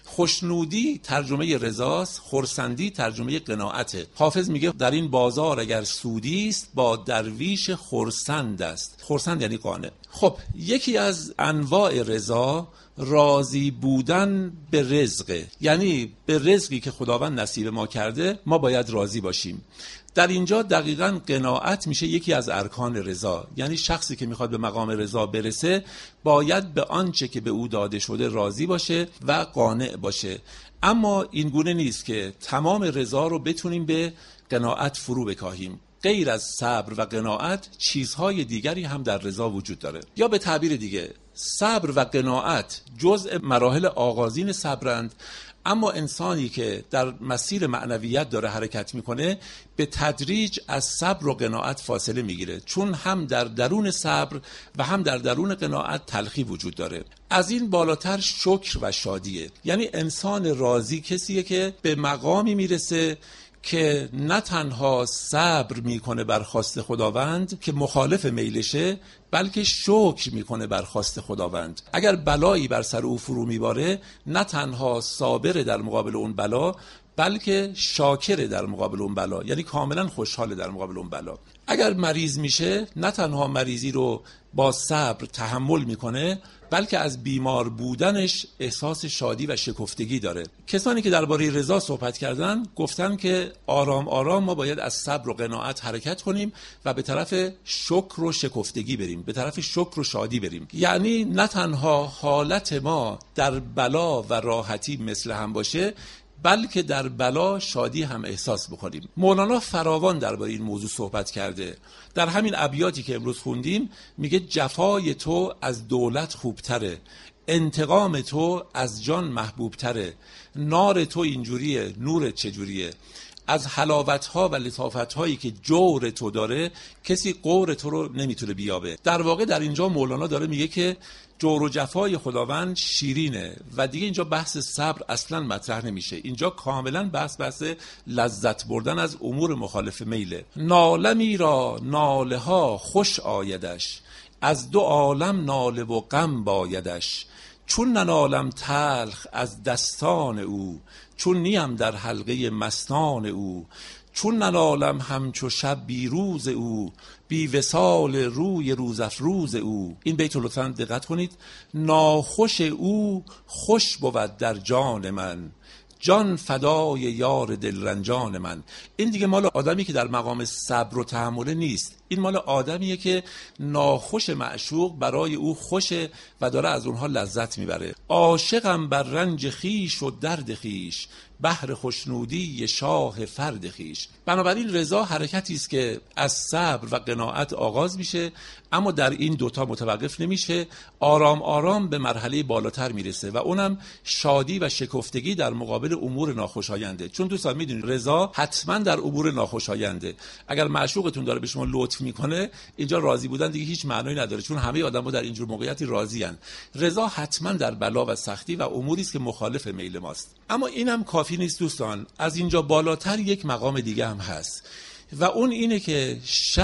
خوشنودی ترجمه رضاست، خرسندی ترجمه قناعته. حافظ میگه در این بازار اگر سودی است با درویش خرسند است. خرسند یعنی قانع. خب یکی از انواع رضا راضی بودن به رزق، یعنی به رزقی که خداوند نصیب ما کرده ما باید راضی باشیم. در اینجا دقیقاً قناعت میشه یکی از ارکان رضا، یعنی شخصی که میخواد به مقام رضا برسه باید به آنچه که به او داده شده راضی باشه و قانع باشه. اما این گونه نیست که تمام رضا رو بتونیم به قناعت فرو بکاهیم. غیر از صبر و قناعت چیزهای دیگری هم در رضا وجود داره. یا به تعبیر دیگه صبر و قناعت جزء مراحل آغازین صبرند، اما انسانی که در مسیر معنویت داره حرکت میکنه به تدریج از صبر و قناعت فاصله میگیره، چون هم در درون صبر و هم در درون قناعت تلخی وجود داره. از این بالاتر شکر و شادیه، یعنی انسان راضی کسیه که به مقامی میرسه که نه تنها صبر میکنه بر خواست خداوند که مخالف میلشه، بلکه شکر میکنه بر خواست خداوند. اگر بلایی بر سر او فرو میباره نه تنها صابر در مقابل اون بلا، بلکه شاکره در مقابل اون بلا، یعنی کاملا خوشحاله در مقابل اون بلا. اگر مریض میشه نه تنها مریضی رو با صبر تحمل میکنه، بلکه از بیمار بودنش احساس شادی و شکفتگی داره. کسانی که درباره رضا صحبت کردن گفتن که آرام آرام ما باید از صبر و قناعت حرکت کنیم و به طرف شکر و شکفتگی بریم، به طرف شکر و شادی بریم. یعنی نه تنها حالت ما در بلا و راحتی مثل هم باشه، بلکه در بلا شادی هم احساس بکنیم. مولانا فراوان درباره این موضوع صحبت کرده. در همین ابیاتی که امروز خوندیم میگه جفای تو از دولت خوبتره، انتقام تو از جان محبوبتره، نار تو اینجوریه، نورت چجوریه، از حلاوت‌ها و لطافت‌هایی که جور تو داره کسی غور تو رو نمیتونه بیابه. در واقع در اینجا مولانا داره میگه که جور و جفای خداوند شیرینه و دیگه اینجا بحث صبر اصلا مطرح نمیشه. اینجا کاملا بحث بحث لذت بردن از امور مخالف میله. نالمی را ناله ها خوش آیدش، از دو عالم ناله و غم بایدش، چون ننالم تلخ از دستان او، چون نیم در حلقه مستان او، چون ننالم همچو شب بی روز او، بی وصال روی روزافروز او. این بیت رو لطفاً دقت کنید. ناخوش او خوش بود در جان من، جان فدای یار دلرنجان من. این دیگه مال آدمی که در مقام صبر و تحمل نیست، این مال آدمیه که ناخوش معشوق برای او خوشه و داره از اونها لذت میبره. عاشقم بر رنج خیش و درد خیش، بحر خوشنودی شاه فرد خیش. بنابراین رضا حرکتی است که از صبر و قناعت آغاز میشه، اما در این دوتا متوقف نمیشه، آرام آرام به مرحله بالاتر میرسه و اونم شادی و شکفتگی در مقابل امور ناخوشاینده. چون دوستان میدونید رضا حتما در امور ناخوشاینده. اگر معشوقتون داره به شما لطف میکنه، اینجا راضی بودن دیگه هیچ معنایی نداره، چون همه آدم‌ها در اینجور موقعیتی راضی ان. رضا حتما در بلا و سختی و اموری است که مخالف میل ماست. اما اینم کافی نیست دوستان، از اینجا بالاتر یک مقام دیگه هم هست و اون اینه که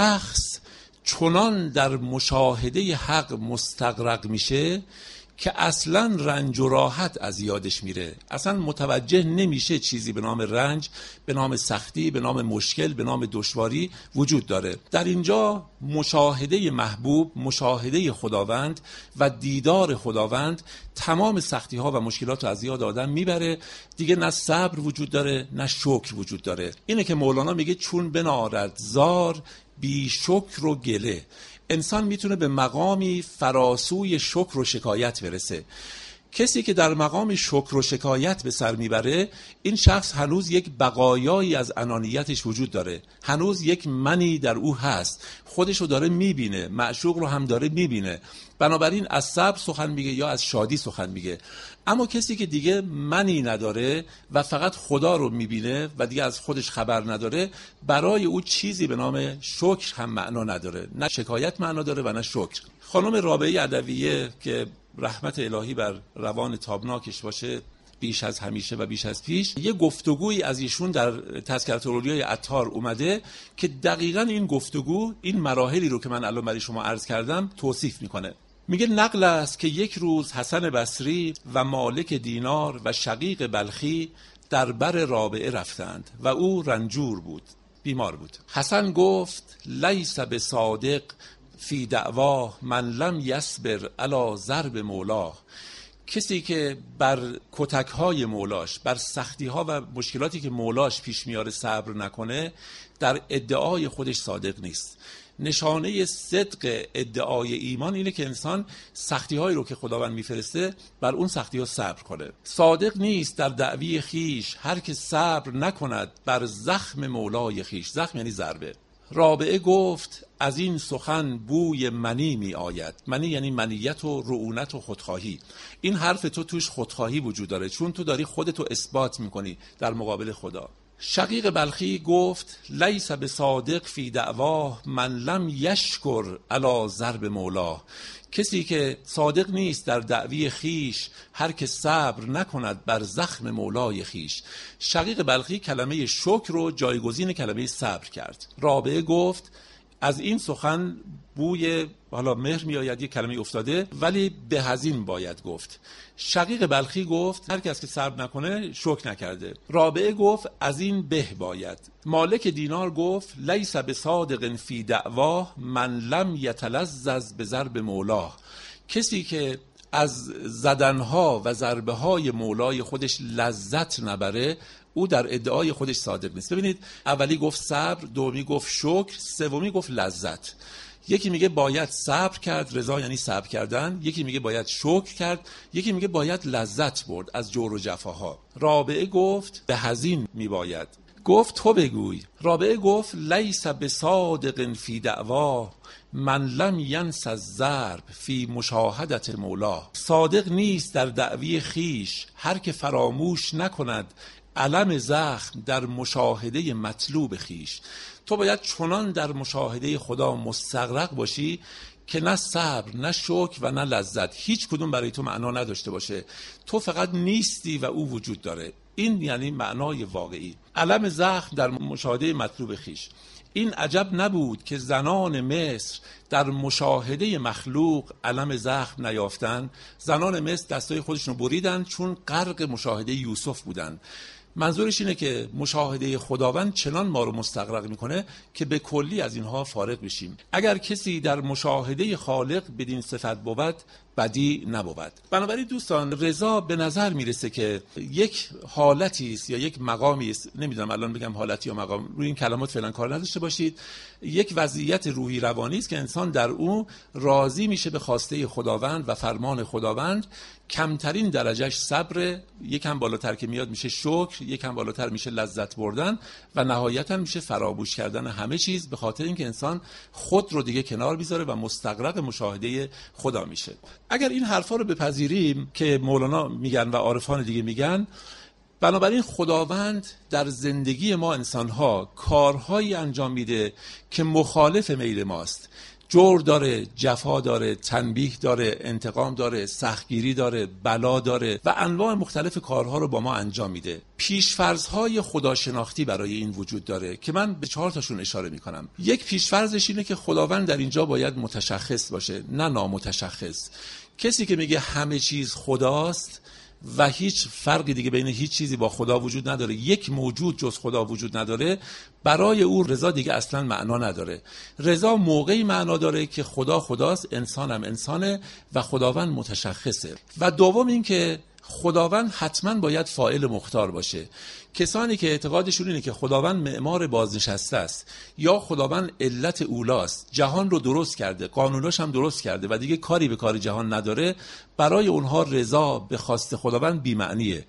شخص چنان در مشاهده حق مستغرق میشه که اصلا رنج و راحت از یادش میره، اصلا متوجه نمیشه چیزی به نام رنج، به نام سختی، به نام مشکل، به نام دشواری وجود داره. در اینجا مشاهده محبوب، مشاهده خداوند و دیدار خداوند تمام سختی ها و مشکلات رو از یاد آدم میبره. دیگه نه صبر وجود داره نه شکر وجود داره. اینه که مولانا میگه چون بنارد زار بی شکر و گله. انسان میتونه به مقامی فراسوی شکر و شکایت برسه. کسی که در مقام شکر و شکایت به سر میبره، این شخص هنوز یک بقایایی از انانیتش وجود داره، هنوز یک منی در او هست، خودشو داره میبینه، معشوق رو هم داره میبینه. بنابراین از صبر سخن میگه یا از شادی سخن میگه. اما کسی که دیگه منی نداره و فقط خدا رو میبینه و دیگه از خودش خبر نداره، برای او چیزی به نام شکر هم معنا نداره، نه شکایت معنا داره و نه شکر. خانم رابعه عدویه که رحمت الهی بر روان تابناکش باشه بیش از همیشه و بیش از پیش، یه گفتگویی از ایشون در تذکرة الاولیاء عطار اومده که دقیقاً این گفتگو این مراحلی رو که من الان برای شما عرض کردم توصیف میکنه. میگه نقل است که یک روز حسن بصری و مالک دینار و شقیق بلخی در بر رابعه رفتند و او رنجور بود، بیمار بود. حسن گفت لیس بصادق فی دعواه من لم یصبر علی ضرب مولاه. کسی که بر کتک‌های مولاش، بر سختی‌ها و مشکلاتی که مولاش پیش میاره صبر نکنه، در ادعای خودش صادق نیست. نشانه صدق ادعای ایمان اینه که انسان سختی‌هایی رو که خداوند میفرسته بر اون سختی‌ها صبر کنه. صادق نیست در دعوی خیش هر که صبر نکند بر زخم مولای خیش. زخم یعنی ضربه. رابعه گفت از این سخن بوی منی می آید. منی یعنی منیت و رعونت و خودخواهی. این حرف تو توش خودخواهی وجود داره، چون تو داری خودتو اثبات میکنی در مقابل خدا. شقیق بلخی گفت لیس بصادق فی دعواه من لم یشکر علی ضرب مولاه. کسی که صادق نیست در دعوی خیش هر که صبر نکند بر زخم مولای خیش. شقیق بلخی کلمه شکر رو جایگزین کلمه صبر کرد. رابعه گفت از این سخن بوی حالا مهر می آید، یک کلمه افتاده، ولی به هزین باید گفت. شقیق بلخی گفت هر کس که صبر نکنه شکر نکرده. رابعه گفت از این به باید. مالک دینار گفت لیس بصادق فی دعواه من لم یتلذذ بضرب مولاه. کسی که از زدنها و ضربه های مولای خودش لذت نبره، او در ادعای خودش صادق نیست. ببینید، اولی گفت صبر، دومی گفت شکر، سومی گفت لذت. یکی میگه باید صبر کرد، رضا یعنی صبر کردن، یکی میگه باید شکر کرد، یکی میگه باید لذت برد از جور و جفاها. رابعه گفت به هزین میباید. گفت تو بگوی. رابعه گفت لیس بصادق فی دعوا من لم ینس الضرب فی مشاهدت مولا. صادق نیست در دعوی خیش هر که فراموش نکند علم زخم در مشاهده مطلوب خیش. تو باید چنان در مشاهده خدا مستغرق باشی که نه صبر، نه شکر و نه لذت هیچ کدوم برای تو معنا نداشته باشه. تو فقط نیستی و او وجود داره. این یعنی معنای واقعی. علم زخم در مشاهده مطلوب خیش. این عجب نبود که زنان مصر در مشاهده مخلوق علم زخم نیافتن. زنان مصر دستای خودشون بریدن چون غرق مشاهده یوسف بودن. منظورش اینه که مشاهده خداوند چنان ما رو مستغرق میکنه که به کلی از اینها فارغ بشیم. اگر کسی در مشاهده خالق بدین صفت بود، بدی نبود. بنابراین دوستان، رضا به نظر میرسه که یک حالتی است یا یک مقامی است، نمیدونم الان بگم حالتی یا مقام، روی این کلمات فعلا کار نداشته باشید. یک وضعیت روحی روانی است که انسان در اون راضی میشه به خواسته خداوند و فرمان خداوند. کمترین درجهش صبر، یکم بالاتر که میاد میشه شکر، یکم بالاتر میشه لذت بردن و نهایتا میشه فراموش کردن همه چیز، به خاطر اینکه انسان خود رو دیگه کنار میذاره و مستغرق مشاهده خدا میشه. اگر این حرفا رو بپذیریم که مولانا میگن و عارفان دیگه میگن، بنابراین خداوند در زندگی ما انسانها کارهایی انجام میده که مخالف میل ماست. جور داره، جفا داره، تنبیه داره، انتقام داره، سختگیری داره، بلا داره و انواع مختلف کارها رو با ما انجام میده. پیشفرض‌های خداشناختی برای این وجود داره که من به چهار تاشون اشاره میکنم. یک پیشفرضش اینه که خداوند در اینجا باید متشخص باشه، نه نامتشخص. کسی که میگه همه چیز خداست و هیچ فرقی دیگه بین هیچ چیزی با خدا وجود نداره، یک موجود جز خدا وجود نداره، برای او رضا دیگه اصلا معنا نداره. رضا موقعی معنا داره که خدا خداست، انسان هم انسانه و خداوند متشخصه. و دوم این که خداوند حتما باید فاعل مختار باشه. کسانی که اعتقادشون اینه که خداوند معمار بازنشسته است یا خداوند علت اولاست، جهان رو درست کرده، قانوناش هم درست کرده و دیگه کاری به کار جهان نداره، برای اونها رضا به خواست خداوند بی‌معنیه.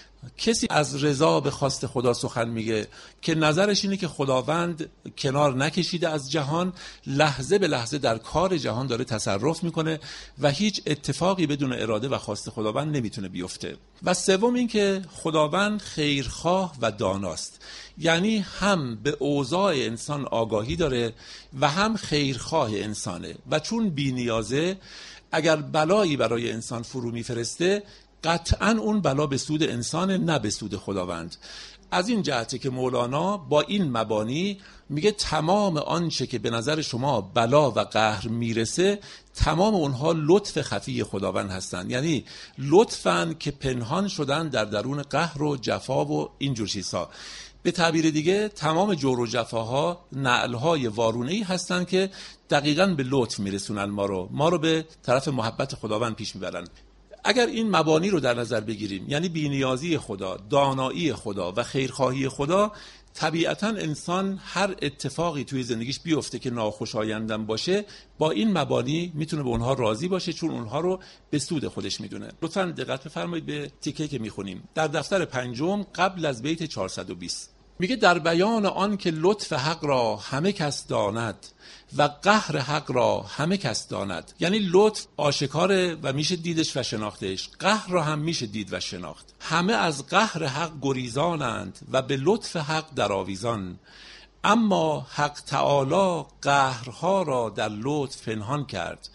کسی از رضا به خواست خدا سخن میگه که نظرش اینه که خداوند کنار نکشیده از جهان، لحظه به لحظه در کار جهان داره تصرف میکنه و هیچ اتفاقی بدون اراده و خواست خداوند نمیتونه بیفته. و سوم این که خداوند خیرخواه و داناست، یعنی هم به اوضاع انسان آگاهی داره و هم خیرخواه انسانه و چون بی‌نیازه، اگر بلایی برای انسان فرو میفرسته قطعاً اون بلا به سود انسان، نه به سود خداوند. از این جهته که مولانا با این مبانی میگه تمام آنچه که به نظر شما بلا و قهر میرسه، تمام اونها لطف خفی خداوند هستند. یعنی لطفاً که پنهان شدن در درون قهر و جفا و اینجور چیزها. به تعبیر دیگه تمام جور و جفاها نعلهای وارونه‌ای هستند که دقیقاً به لطف میرسونن ما رو ما رو به طرف محبت خداوند پیش میبرن. اگر این مبانی رو در نظر بگیریم، یعنی بی‌نیازی خدا، دانایی خدا و خیرخواهی خدا، طبیعتاً انسان هر اتفاقی توی زندگیش بیفته که ناخوشایندم باشه، با این مبانی میتونه به اونها راضی باشه چون اونها رو به سود خودش میدونه. لطفاً دقت بفرمایید به تیکه که میخونیم در دفتر پنجم قبل از بیت چهارصد و بیست. میگه در بیان آن که لطف حق را همه کس داند و قهر حق را همه کس داند. یعنی لطف آشکاره و میشه دیدش و شناختش، قهر را هم میشه دید و شناخت. همه از قهر حق گریزانند و به لطف حق در آویزان، اما حق تعالی قهرها را در لطف پنهان کرد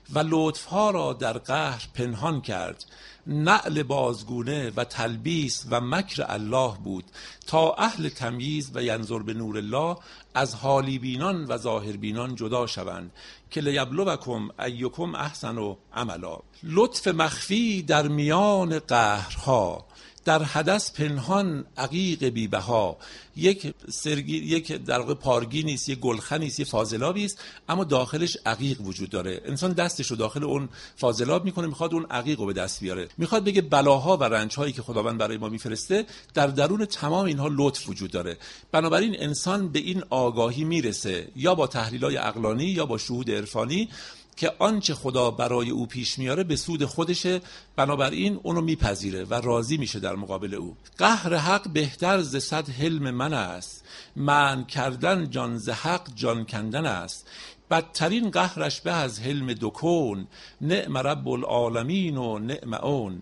و لطفها را در قهر پنهان کرد. نعل بازگونه و تلبیس و مکر الله بود تا اهل تمییز و ینظر به نور الله از حالی بینان و ظاهر بینان جدا شوند که لیبلوکم ایکم احسن عملا. لطف مخفی در میان قهرها، در حدث پنهان عقیق بی بها. یک سرگی، یک در واقع پارگی نیست، یک گلخن نیست، یک فاضلابی است، اما داخلش عقیق وجود داره. انسان دستش رو داخل اون فاضلاب میکنه، میخواد اون عقیق رو به دست بیاره، میخواد بگه بلاها و رنجهایی که خداوند برای ما میفرسته در درون تمام اینها لطف وجود داره. بنابراین انسان به این آگاهی میرسه یا با تحلیل‌های عقلانی یا با شهود عرفانی که آنچه خدا برای او پیش میاره به سود خودشه، بنابراین اونو میپذیره و راضی میشه در مقابل او. قهر حق بهتر ز صد حلم من است، منع کردن جان ز حق جان کندن است. بدترین قهرش به از حلم دکون، نعم رب العالمین و نعم اون.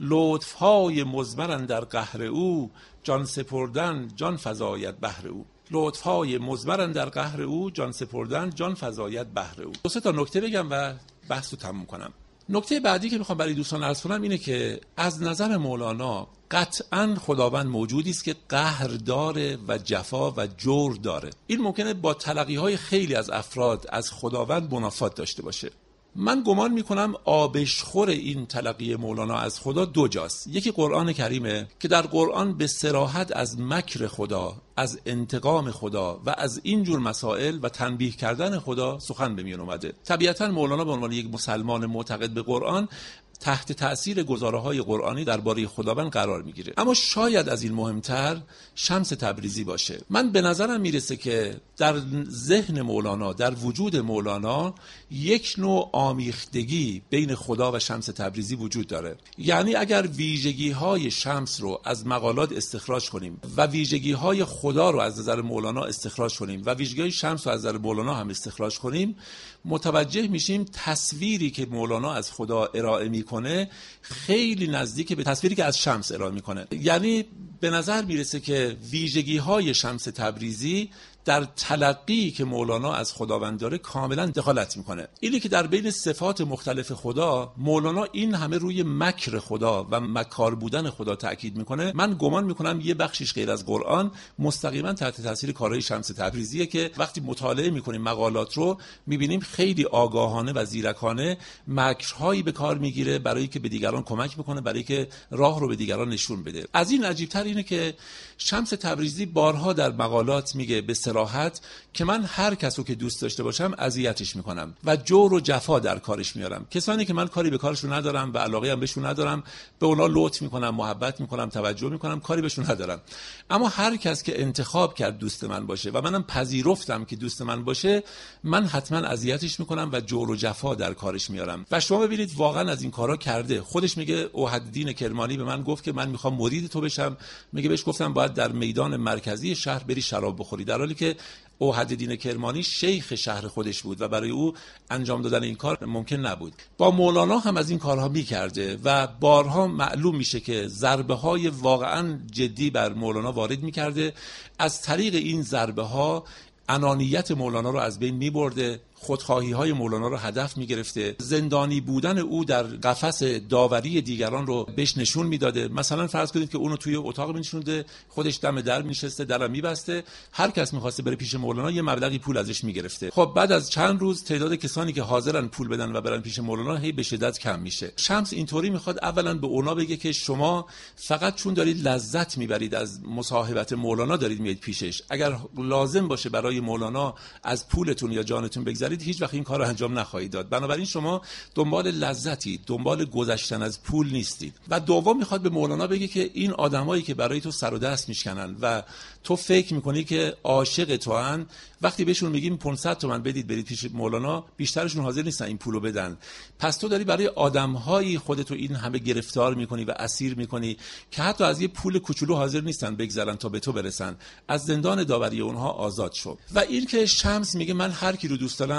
لطفهای مزمرن در قهر او، جان سپردن جان فزاید بهر او. لطفهای مزمرن در قهر او، جان سپردن جان فزاید بهر او. دو سه تا نکته بگم و بحث رو تموم کنم. نکته بعدی که میخوام برای دوستان عرض کنم اینه که از نظر مولانا قطعاً خداوند موجودی است که قهر داره و جفا و جور داره. این ممکنه با تلقی‌های خیلی از افراد از خداوند منافات داشته باشه. من گمان میکنم آبشخور این تلقی مولانا از خدا دو جاست. یکی قرآن کریمه که در قرآن به صراحت از مکر خدا، از انتقام خدا و از این جور مسائل و تنبیه کردن خدا سخن به میان اومده. طبیعتاً مولانا به عنوان یک مسلمان معتقد به قرآن تحت تأثیر گزاره‌های قرآنی درباره خداوند قرار میگیره. اما شاید از این مهمتر شمس تبریزی باشه. من به نظرم میرسه که در ذهن مولانا، در وجود مولانا یک نوع آمیختگی بین خدا و شمس تبریزی وجود داره. یعنی اگر ویژگی‌های شمس رو از مقالات استخراج کنیم و ویژگی‌های خدا رو از نظر مولانا استخراج کنیم و ویژگی‌های شمس رو از نظر مولانا هم استخراج کنیم، متوجه میشیم تصویری که مولانا از خدا ارائه میکنه خیلی نزدیک به تصویری که از شمس ارائه میکنه. یعنی به نظر میرسه که ویژگی‌های شمس تبریزی در تلقی که مولانا از خداوند داره کاملا دخالت میکنه. اینه که در بین صفات مختلف خدا مولانا این همه روی مکر خدا و مکار بودن خدا تاکید میکنه. من گمان میکنم یه بخشش غیر از قرآن مستقیما تحت تاثیر کارهای شمس تبریزیه که وقتی مطالعه میکنیم مقالات رو میبینیم خیلی آگاهانه و زیرکانه مکرهایی به کار میگیره برای که به دیگران کمک بکنه، برای که راه رو به دیگران نشون بده. از این عجیبتر اینه که شمس تبریزی بارها در مقالات میگه به صراحت که من هر کس رو که دوست داشته باشم اذیتش میکنم و جور و جفا در کارش میارم. کسانی که من کاری به کارشون ندارم و علاقه هم بهشون ندارم به اونا لطف میکنم، محبت میکنم، توجه میکنم، کاری بهشون ندارم. اما هر کس که انتخاب کرد دوست من باشه و منم پذیرفتم که دوست من باشه، من حتما اذیتش میکنم و جور و جفا در کارش میارم. و شما ببینید واقعا از این کارا کرده. خودش میگه اوحدالدین کرمانی به من گفت که من میخوام مرید تو بشم. میگه بهش گفتم باید در میدان مرکزی شهر بری شراب بخوری، در حالی که اوحدالدین کرمانی شیخ شهر خودش بود و برای او انجام دادن این کار ممکن نبود. با مولانا هم از این کارها میکرده و بارها معلوم میشه که ضربه های واقعا جدی بر مولانا وارد میکرده. از طریق این ضربه ها انانیت مولانا رو از بین میبرده، خودخواهی های مولانا رو هدف میگرفته، زندانی بودن او در قفس داوری دیگران رو بهش نشون میداده. مثلا فرض کنید که اونو توی اتاق می‌نشونده، خودش دم در میشسته، درم میبسته، هر کس می‌خواسته بره پیش مولانا یه مبلغی پول ازش میگرفته. خب بعد از چند روز تعداد کسانی که حاضرن پول بدن و برن پیش مولانا هی به شدت کم میشه. شمس اینطوری میخواد اولا به اونا بگه که شما فقط چون دارید لذت میبرید از مصاحبت مولانا دارید میید پیشش. اگر لازم باشه برای مولانا از پولتون یا جانتون بگذارید هیچ وقت این کار رو انجام نخواهید داد. بنابراین شما دنبال لذتی، دنبال گذشتن از پول نیستید. و دوم میخواد به مولانا بگه که این آدمایی که برای تو سر و دست میشکنن و تو فکر میکنی که عاشق تو ان، وقتی بهشون میگیم پانصد تومن بدید برید پیش مولانا، بیشترشون حاضر نیستن این پولو بدن. پس تو داری برای آدمهایی خودتو این همه گرفتار میکنی و اسیر میکنی که حتی از یه پول کوچولو حاضر نیستن بگذرن تا به تو برسن. از زندان داوری اونها آزاد شو. و این که شمس میگه من هر کی رو دوست دارم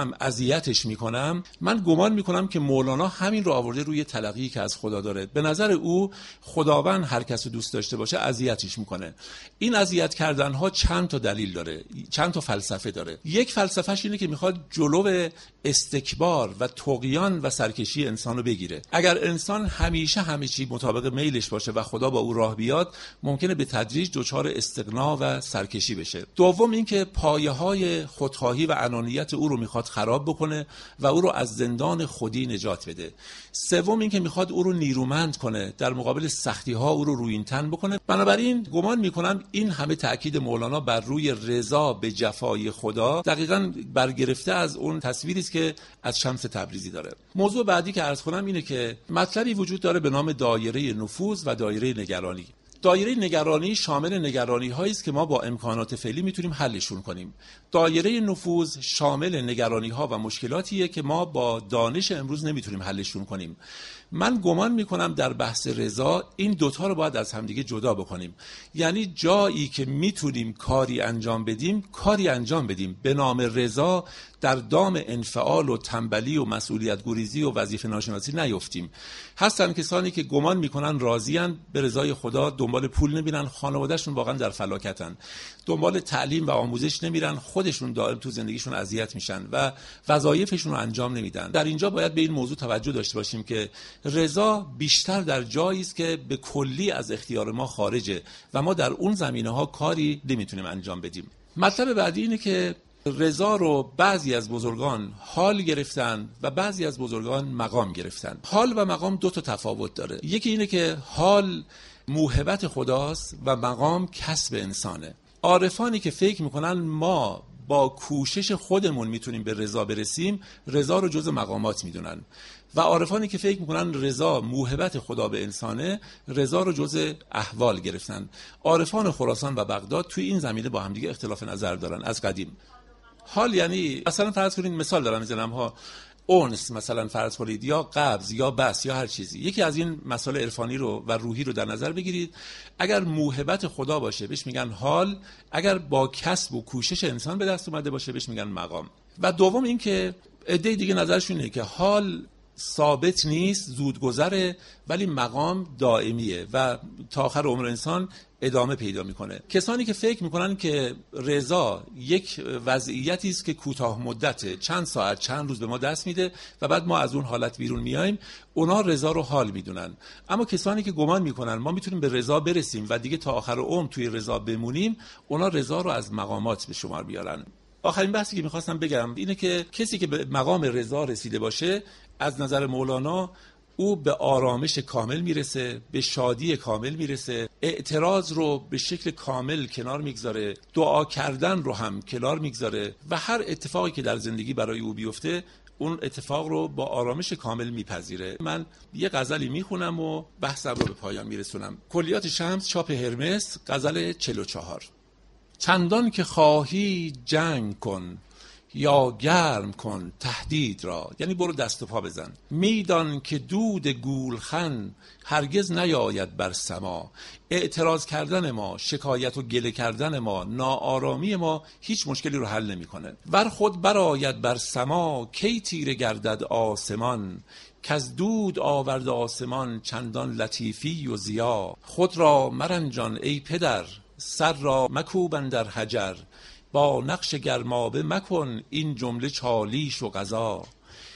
میکنم، اذیتش میکنم، من گمان میکنم که مولانا همین رو آورده روی تلقی که از خدا داره. به نظر او خداوند هر کس رو دوست داشته باشه اذیتش میکنه. این اذیت کردن ها چند تا دلیل داره، چند تا فلسفه داره. یک فلسفهش اینه که میخواد جلو استکبار و طغیان و سرکشی انسان رو بگیره. اگر انسان همیشه همه چی مطابق میلش باشه و خدا با او راه بیاد، ممکنه به تدریج دچار استغنا و سرکشی بشه. دوم اینکه پایه‌های خودخواهی و انانیت او رو میخواد خراب بکنه و او رو از زندان خودی نجات بده. سوم اینکه میخواد او رو نیرومند کنه، در مقابل سختی‌ها او رو رویین تن بکنه. بنابراین گمان میکنم این همه تاکید مولانا بر روی رضا به جفای خدا دقیقاً برگرفته از اون تصویری است که از شمس تبریزی داره. موضوع بعدی که عرض کنم اینه که مطلبی وجود داره به نام دایره نفوذ و دایره نگرانی. دایره نگرانی شامل نگرانی هایی است که ما با امکانات فعلی میتونیم حلشون کنیم. دایره نفوذ شامل نگرانی ها و مشکلاتیه که ما با دانش امروز نمیتونیم حلشون کنیم. من گمان میکنم در بحث رضا این دوتا رو باید از همدیگه جدا بکنیم. یعنی جایی که میتونیم کاری انجام بدیم، کاری انجام بدیم به نام رضا، در دام انفعال و تنبلی و مسئولیت گریزی و وظیفه ناشناسی نیفتیم. هستن کسانی که گمان میکنن راضیان به رضای خدا، دنبال پول نمیرن، خانوادهشون واقعا در فلاکتن، دنبال تعلیم و آموزش نمیرن، خودشون دائم تو زندگیشون اذیت میشن و وظایفشون رو انجام نمیدن. در اینجا باید به این موضوع توجه داشته باشیم که رضا بیشتر در جایی است که به کلی از اختیار ما خارجه و ما در اون زمینه‌ها کاری نمیتونیم انجام بدیم. مطلب بعدی اینه که رضا رو بعضی از بزرگان حال گرفتن و بعضی از بزرگان مقام گرفتن. حال و مقام دو تا تفاوت داره. یکی اینه که حال موهبت خداست و مقام کسب انسانه. عارفانی که فکر میکنن ما با کوشش خودمون میتونیم به رضا برسیم، رضا رو جز مقامات میدونن، و عارفانی که فکر میکنن رضا موهبت خدا به انسانه، رضا رو جز احوال گرفتن. عارفان خراسان و بغداد توی این زمینه با هم دیگه اختلاف نظر دارن از قدیم. حال یعنی مثلا فرض کنید، مثال دارم میزنم ها، اونس مثلا فرض کنید، یا قبض یا بس یا هر چیزی. یکی از این مسائل عرفانی رو و روحی رو در نظر بگیرید. اگر موهبت خدا باشه بهش میگن حال، اگر با کسب و کوشش انسان به دست اومده باشه بهش میگن مقام. و دوم این که عده دیگه نظرشون اینه که حال ثابت نیست، زودگذره، ولی مقام دائمیه و تا آخر عمر انسان ادامه پیدا میکنه. کسانی که فکر میکنن که رضا یک وضعیتی است که کوتاه مدته، چند ساعت چند روز به ما دست میده و بعد ما از اون حالت بیرون میایم، اونا رضا رو حال میدونن. اما کسانی که گمان میکنن ما میتونیم به رضا برسیم و دیگه تا آخر عمر توی رضا بمونیم، اونا رضا رو از مقامات به شمار بیارن. آخرین بحثی که میخواستم بگم اینه که کسی که به مقام رضا رسیده باشه، از نظر مولانا او به آرامش کامل میرسه، به شادی کامل میرسه، اعتراض رو به شکل کامل کنار میگذاره، دعا کردن رو هم کنار میگذاره و هر اتفاقی که در زندگی برای او بیفته اون اتفاق رو با آرامش کامل میپذیره. من یه غزلی میخونم و بحثم رو به پایان میرسونم. کلیات شمس، چاپ هرمس، غزل چهل و چهار. چندان که خواهی جنگ کن یا گرم کن تهدید را، یعنی برو دست و پا بزن. میدان که دود گولخن هرگز نیاید بر سما. اعتراض کردن ما، شکایت و گله کردن ما، ناآرامی ما هیچ مشکلی رو حل نمیکنه. ور خود برآید بر سما کی تیره گردد آسمان. که از دود آورد آسمان چندان لطیفی و ضیا. خود را مرنجان ای پدر سر را مکوب اندر حجر. با نقش گرمابه مکن این جمله چالیش و قضا.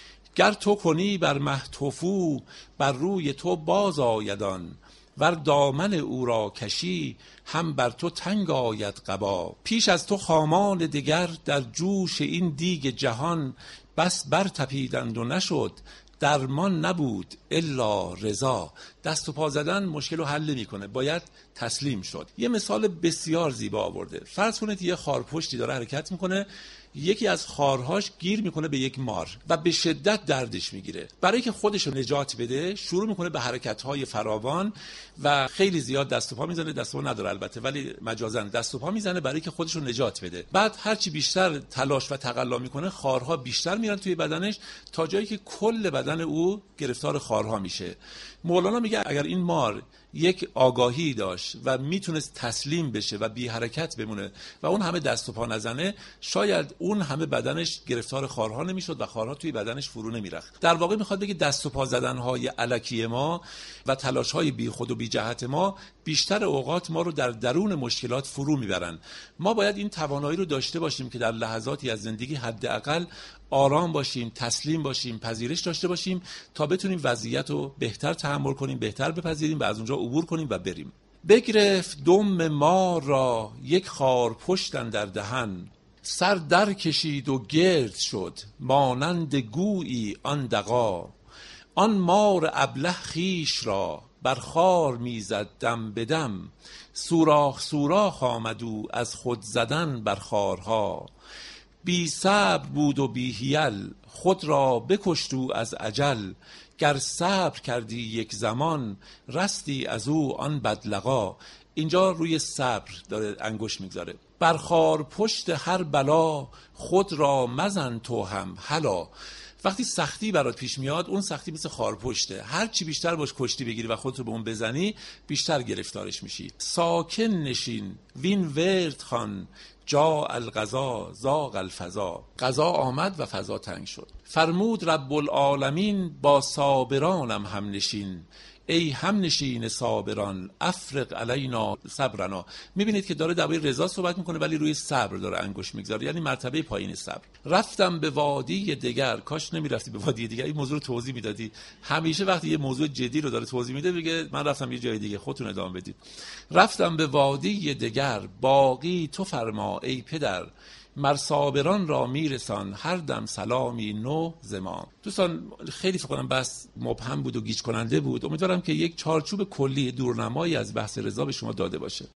گر تو کنی بر مهتفو بر روی تو باز آیدان. ور دامن او را کشی هم بر تو تنگ آید قبا. پیش از تو خامان دگر در جوش این دیگ جهان. بس بر تپیدند و نشد درمان نبود الا رضا. دست و پا زدن مشکل رو حل نمی‌کنه، باید تسلیم شد. یه مثال بسیار زیبا آورده. فرض کنید یه خارپشتی داره حرکت میکنه، یکی از خارهاش گیر میکنه به یک مار و به شدت دردش میگیره. برای که خودش رو نجات بده شروع میکنه به حرکت‌های فراوان و خیلی زیاد دست و پا میزنه. دست و پا نداره البته، ولی مجازاً دست و پا میزنه برای که خودش رو نجات بده. بعد هرچی بیشتر تلاش و تقلا میکنه خارها بیشتر میرن توی بدنش تا جایی که کل بدن او گرفتار خارها میشه. مولانا میگه اگر این مار یک آگاهی داشت و میتونست تسلیم بشه و بی حرکت بمونه و اون همه دست و پا نزنه، شاید اون همه بدنش گرفتار خارها نمیشد و خارها توی بدنش فرو نمیرفت. در واقع میخواد بگه دست و پا زدن‌های الکی ما و تلاش‌های بی خود و بی جهت ما بیشتر اوقات ما رو در درون مشکلات فرو میبرن. ما باید این توانایی رو داشته باشیم که در لحظاتی از زندگی حداقل آرام باشیم، تسلیم باشیم، پذیرش داشته باشیم تا بتونیم وضعیت رو بهتر تحمل کنیم، بهتر بپذیریم و از اونجا عبور کنیم و بریم. بگرفت دم ما را یک خار پشتن در دهن، سر در کشید و گرد شد مانند گویی آن دغا. آن مار ابله خیش را بر خار میزد دم بدم، سوراخ سوراخ آمد او از خود زدن بر خارها. بی صبر بود و بی حیل خود را بکشت او از اجل، گر صبر کردی یک زمان رستی از او آن بدلقا. اینجا روی صبر داره انگوش میگذاره. برخار پشت هر بلا خود را مزن تو هم هلا. وقتی سختی برات پیش میاد اون سختی مثل خارپشته، هر چی بیشتر باش کشتی بگیری و خودتو به اون بزنی بیشتر گرفتارش میشی. ساکن نشین وین ورد خان جا القضا زاغ الفضا. قضا آمد و فضا تنگ شد. فرمود رب العالمین با صابرانم هم نشین، ای هم نشین صابران افرق علینا صبرنا. میبینید که داره درباره رضا صحبت میکنه ولی روی صبر داره انگوش میگذاره، یعنی مرتبه پایین صبر. رفتم به وادی دگر، کاش نمیرفتی به وادی دیگر، این موضوع رو توضیح میدادی. همیشه وقتی یه موضوع جدی رو داره توضیح میده بگه من رفتم یه جای دیگه، خودتون ادامه بدید. رفتم به وادی دگر باقی تو فرما ای پدر، مر صابران را میرسان هر دم سلامی نو زمان. دوستان خیلی فکر کنم بس مبهم بود و گیج کننده بود. امیدوارم که یک چارچوب کلی دورنمایی از بحث رضا به شما داده باشه.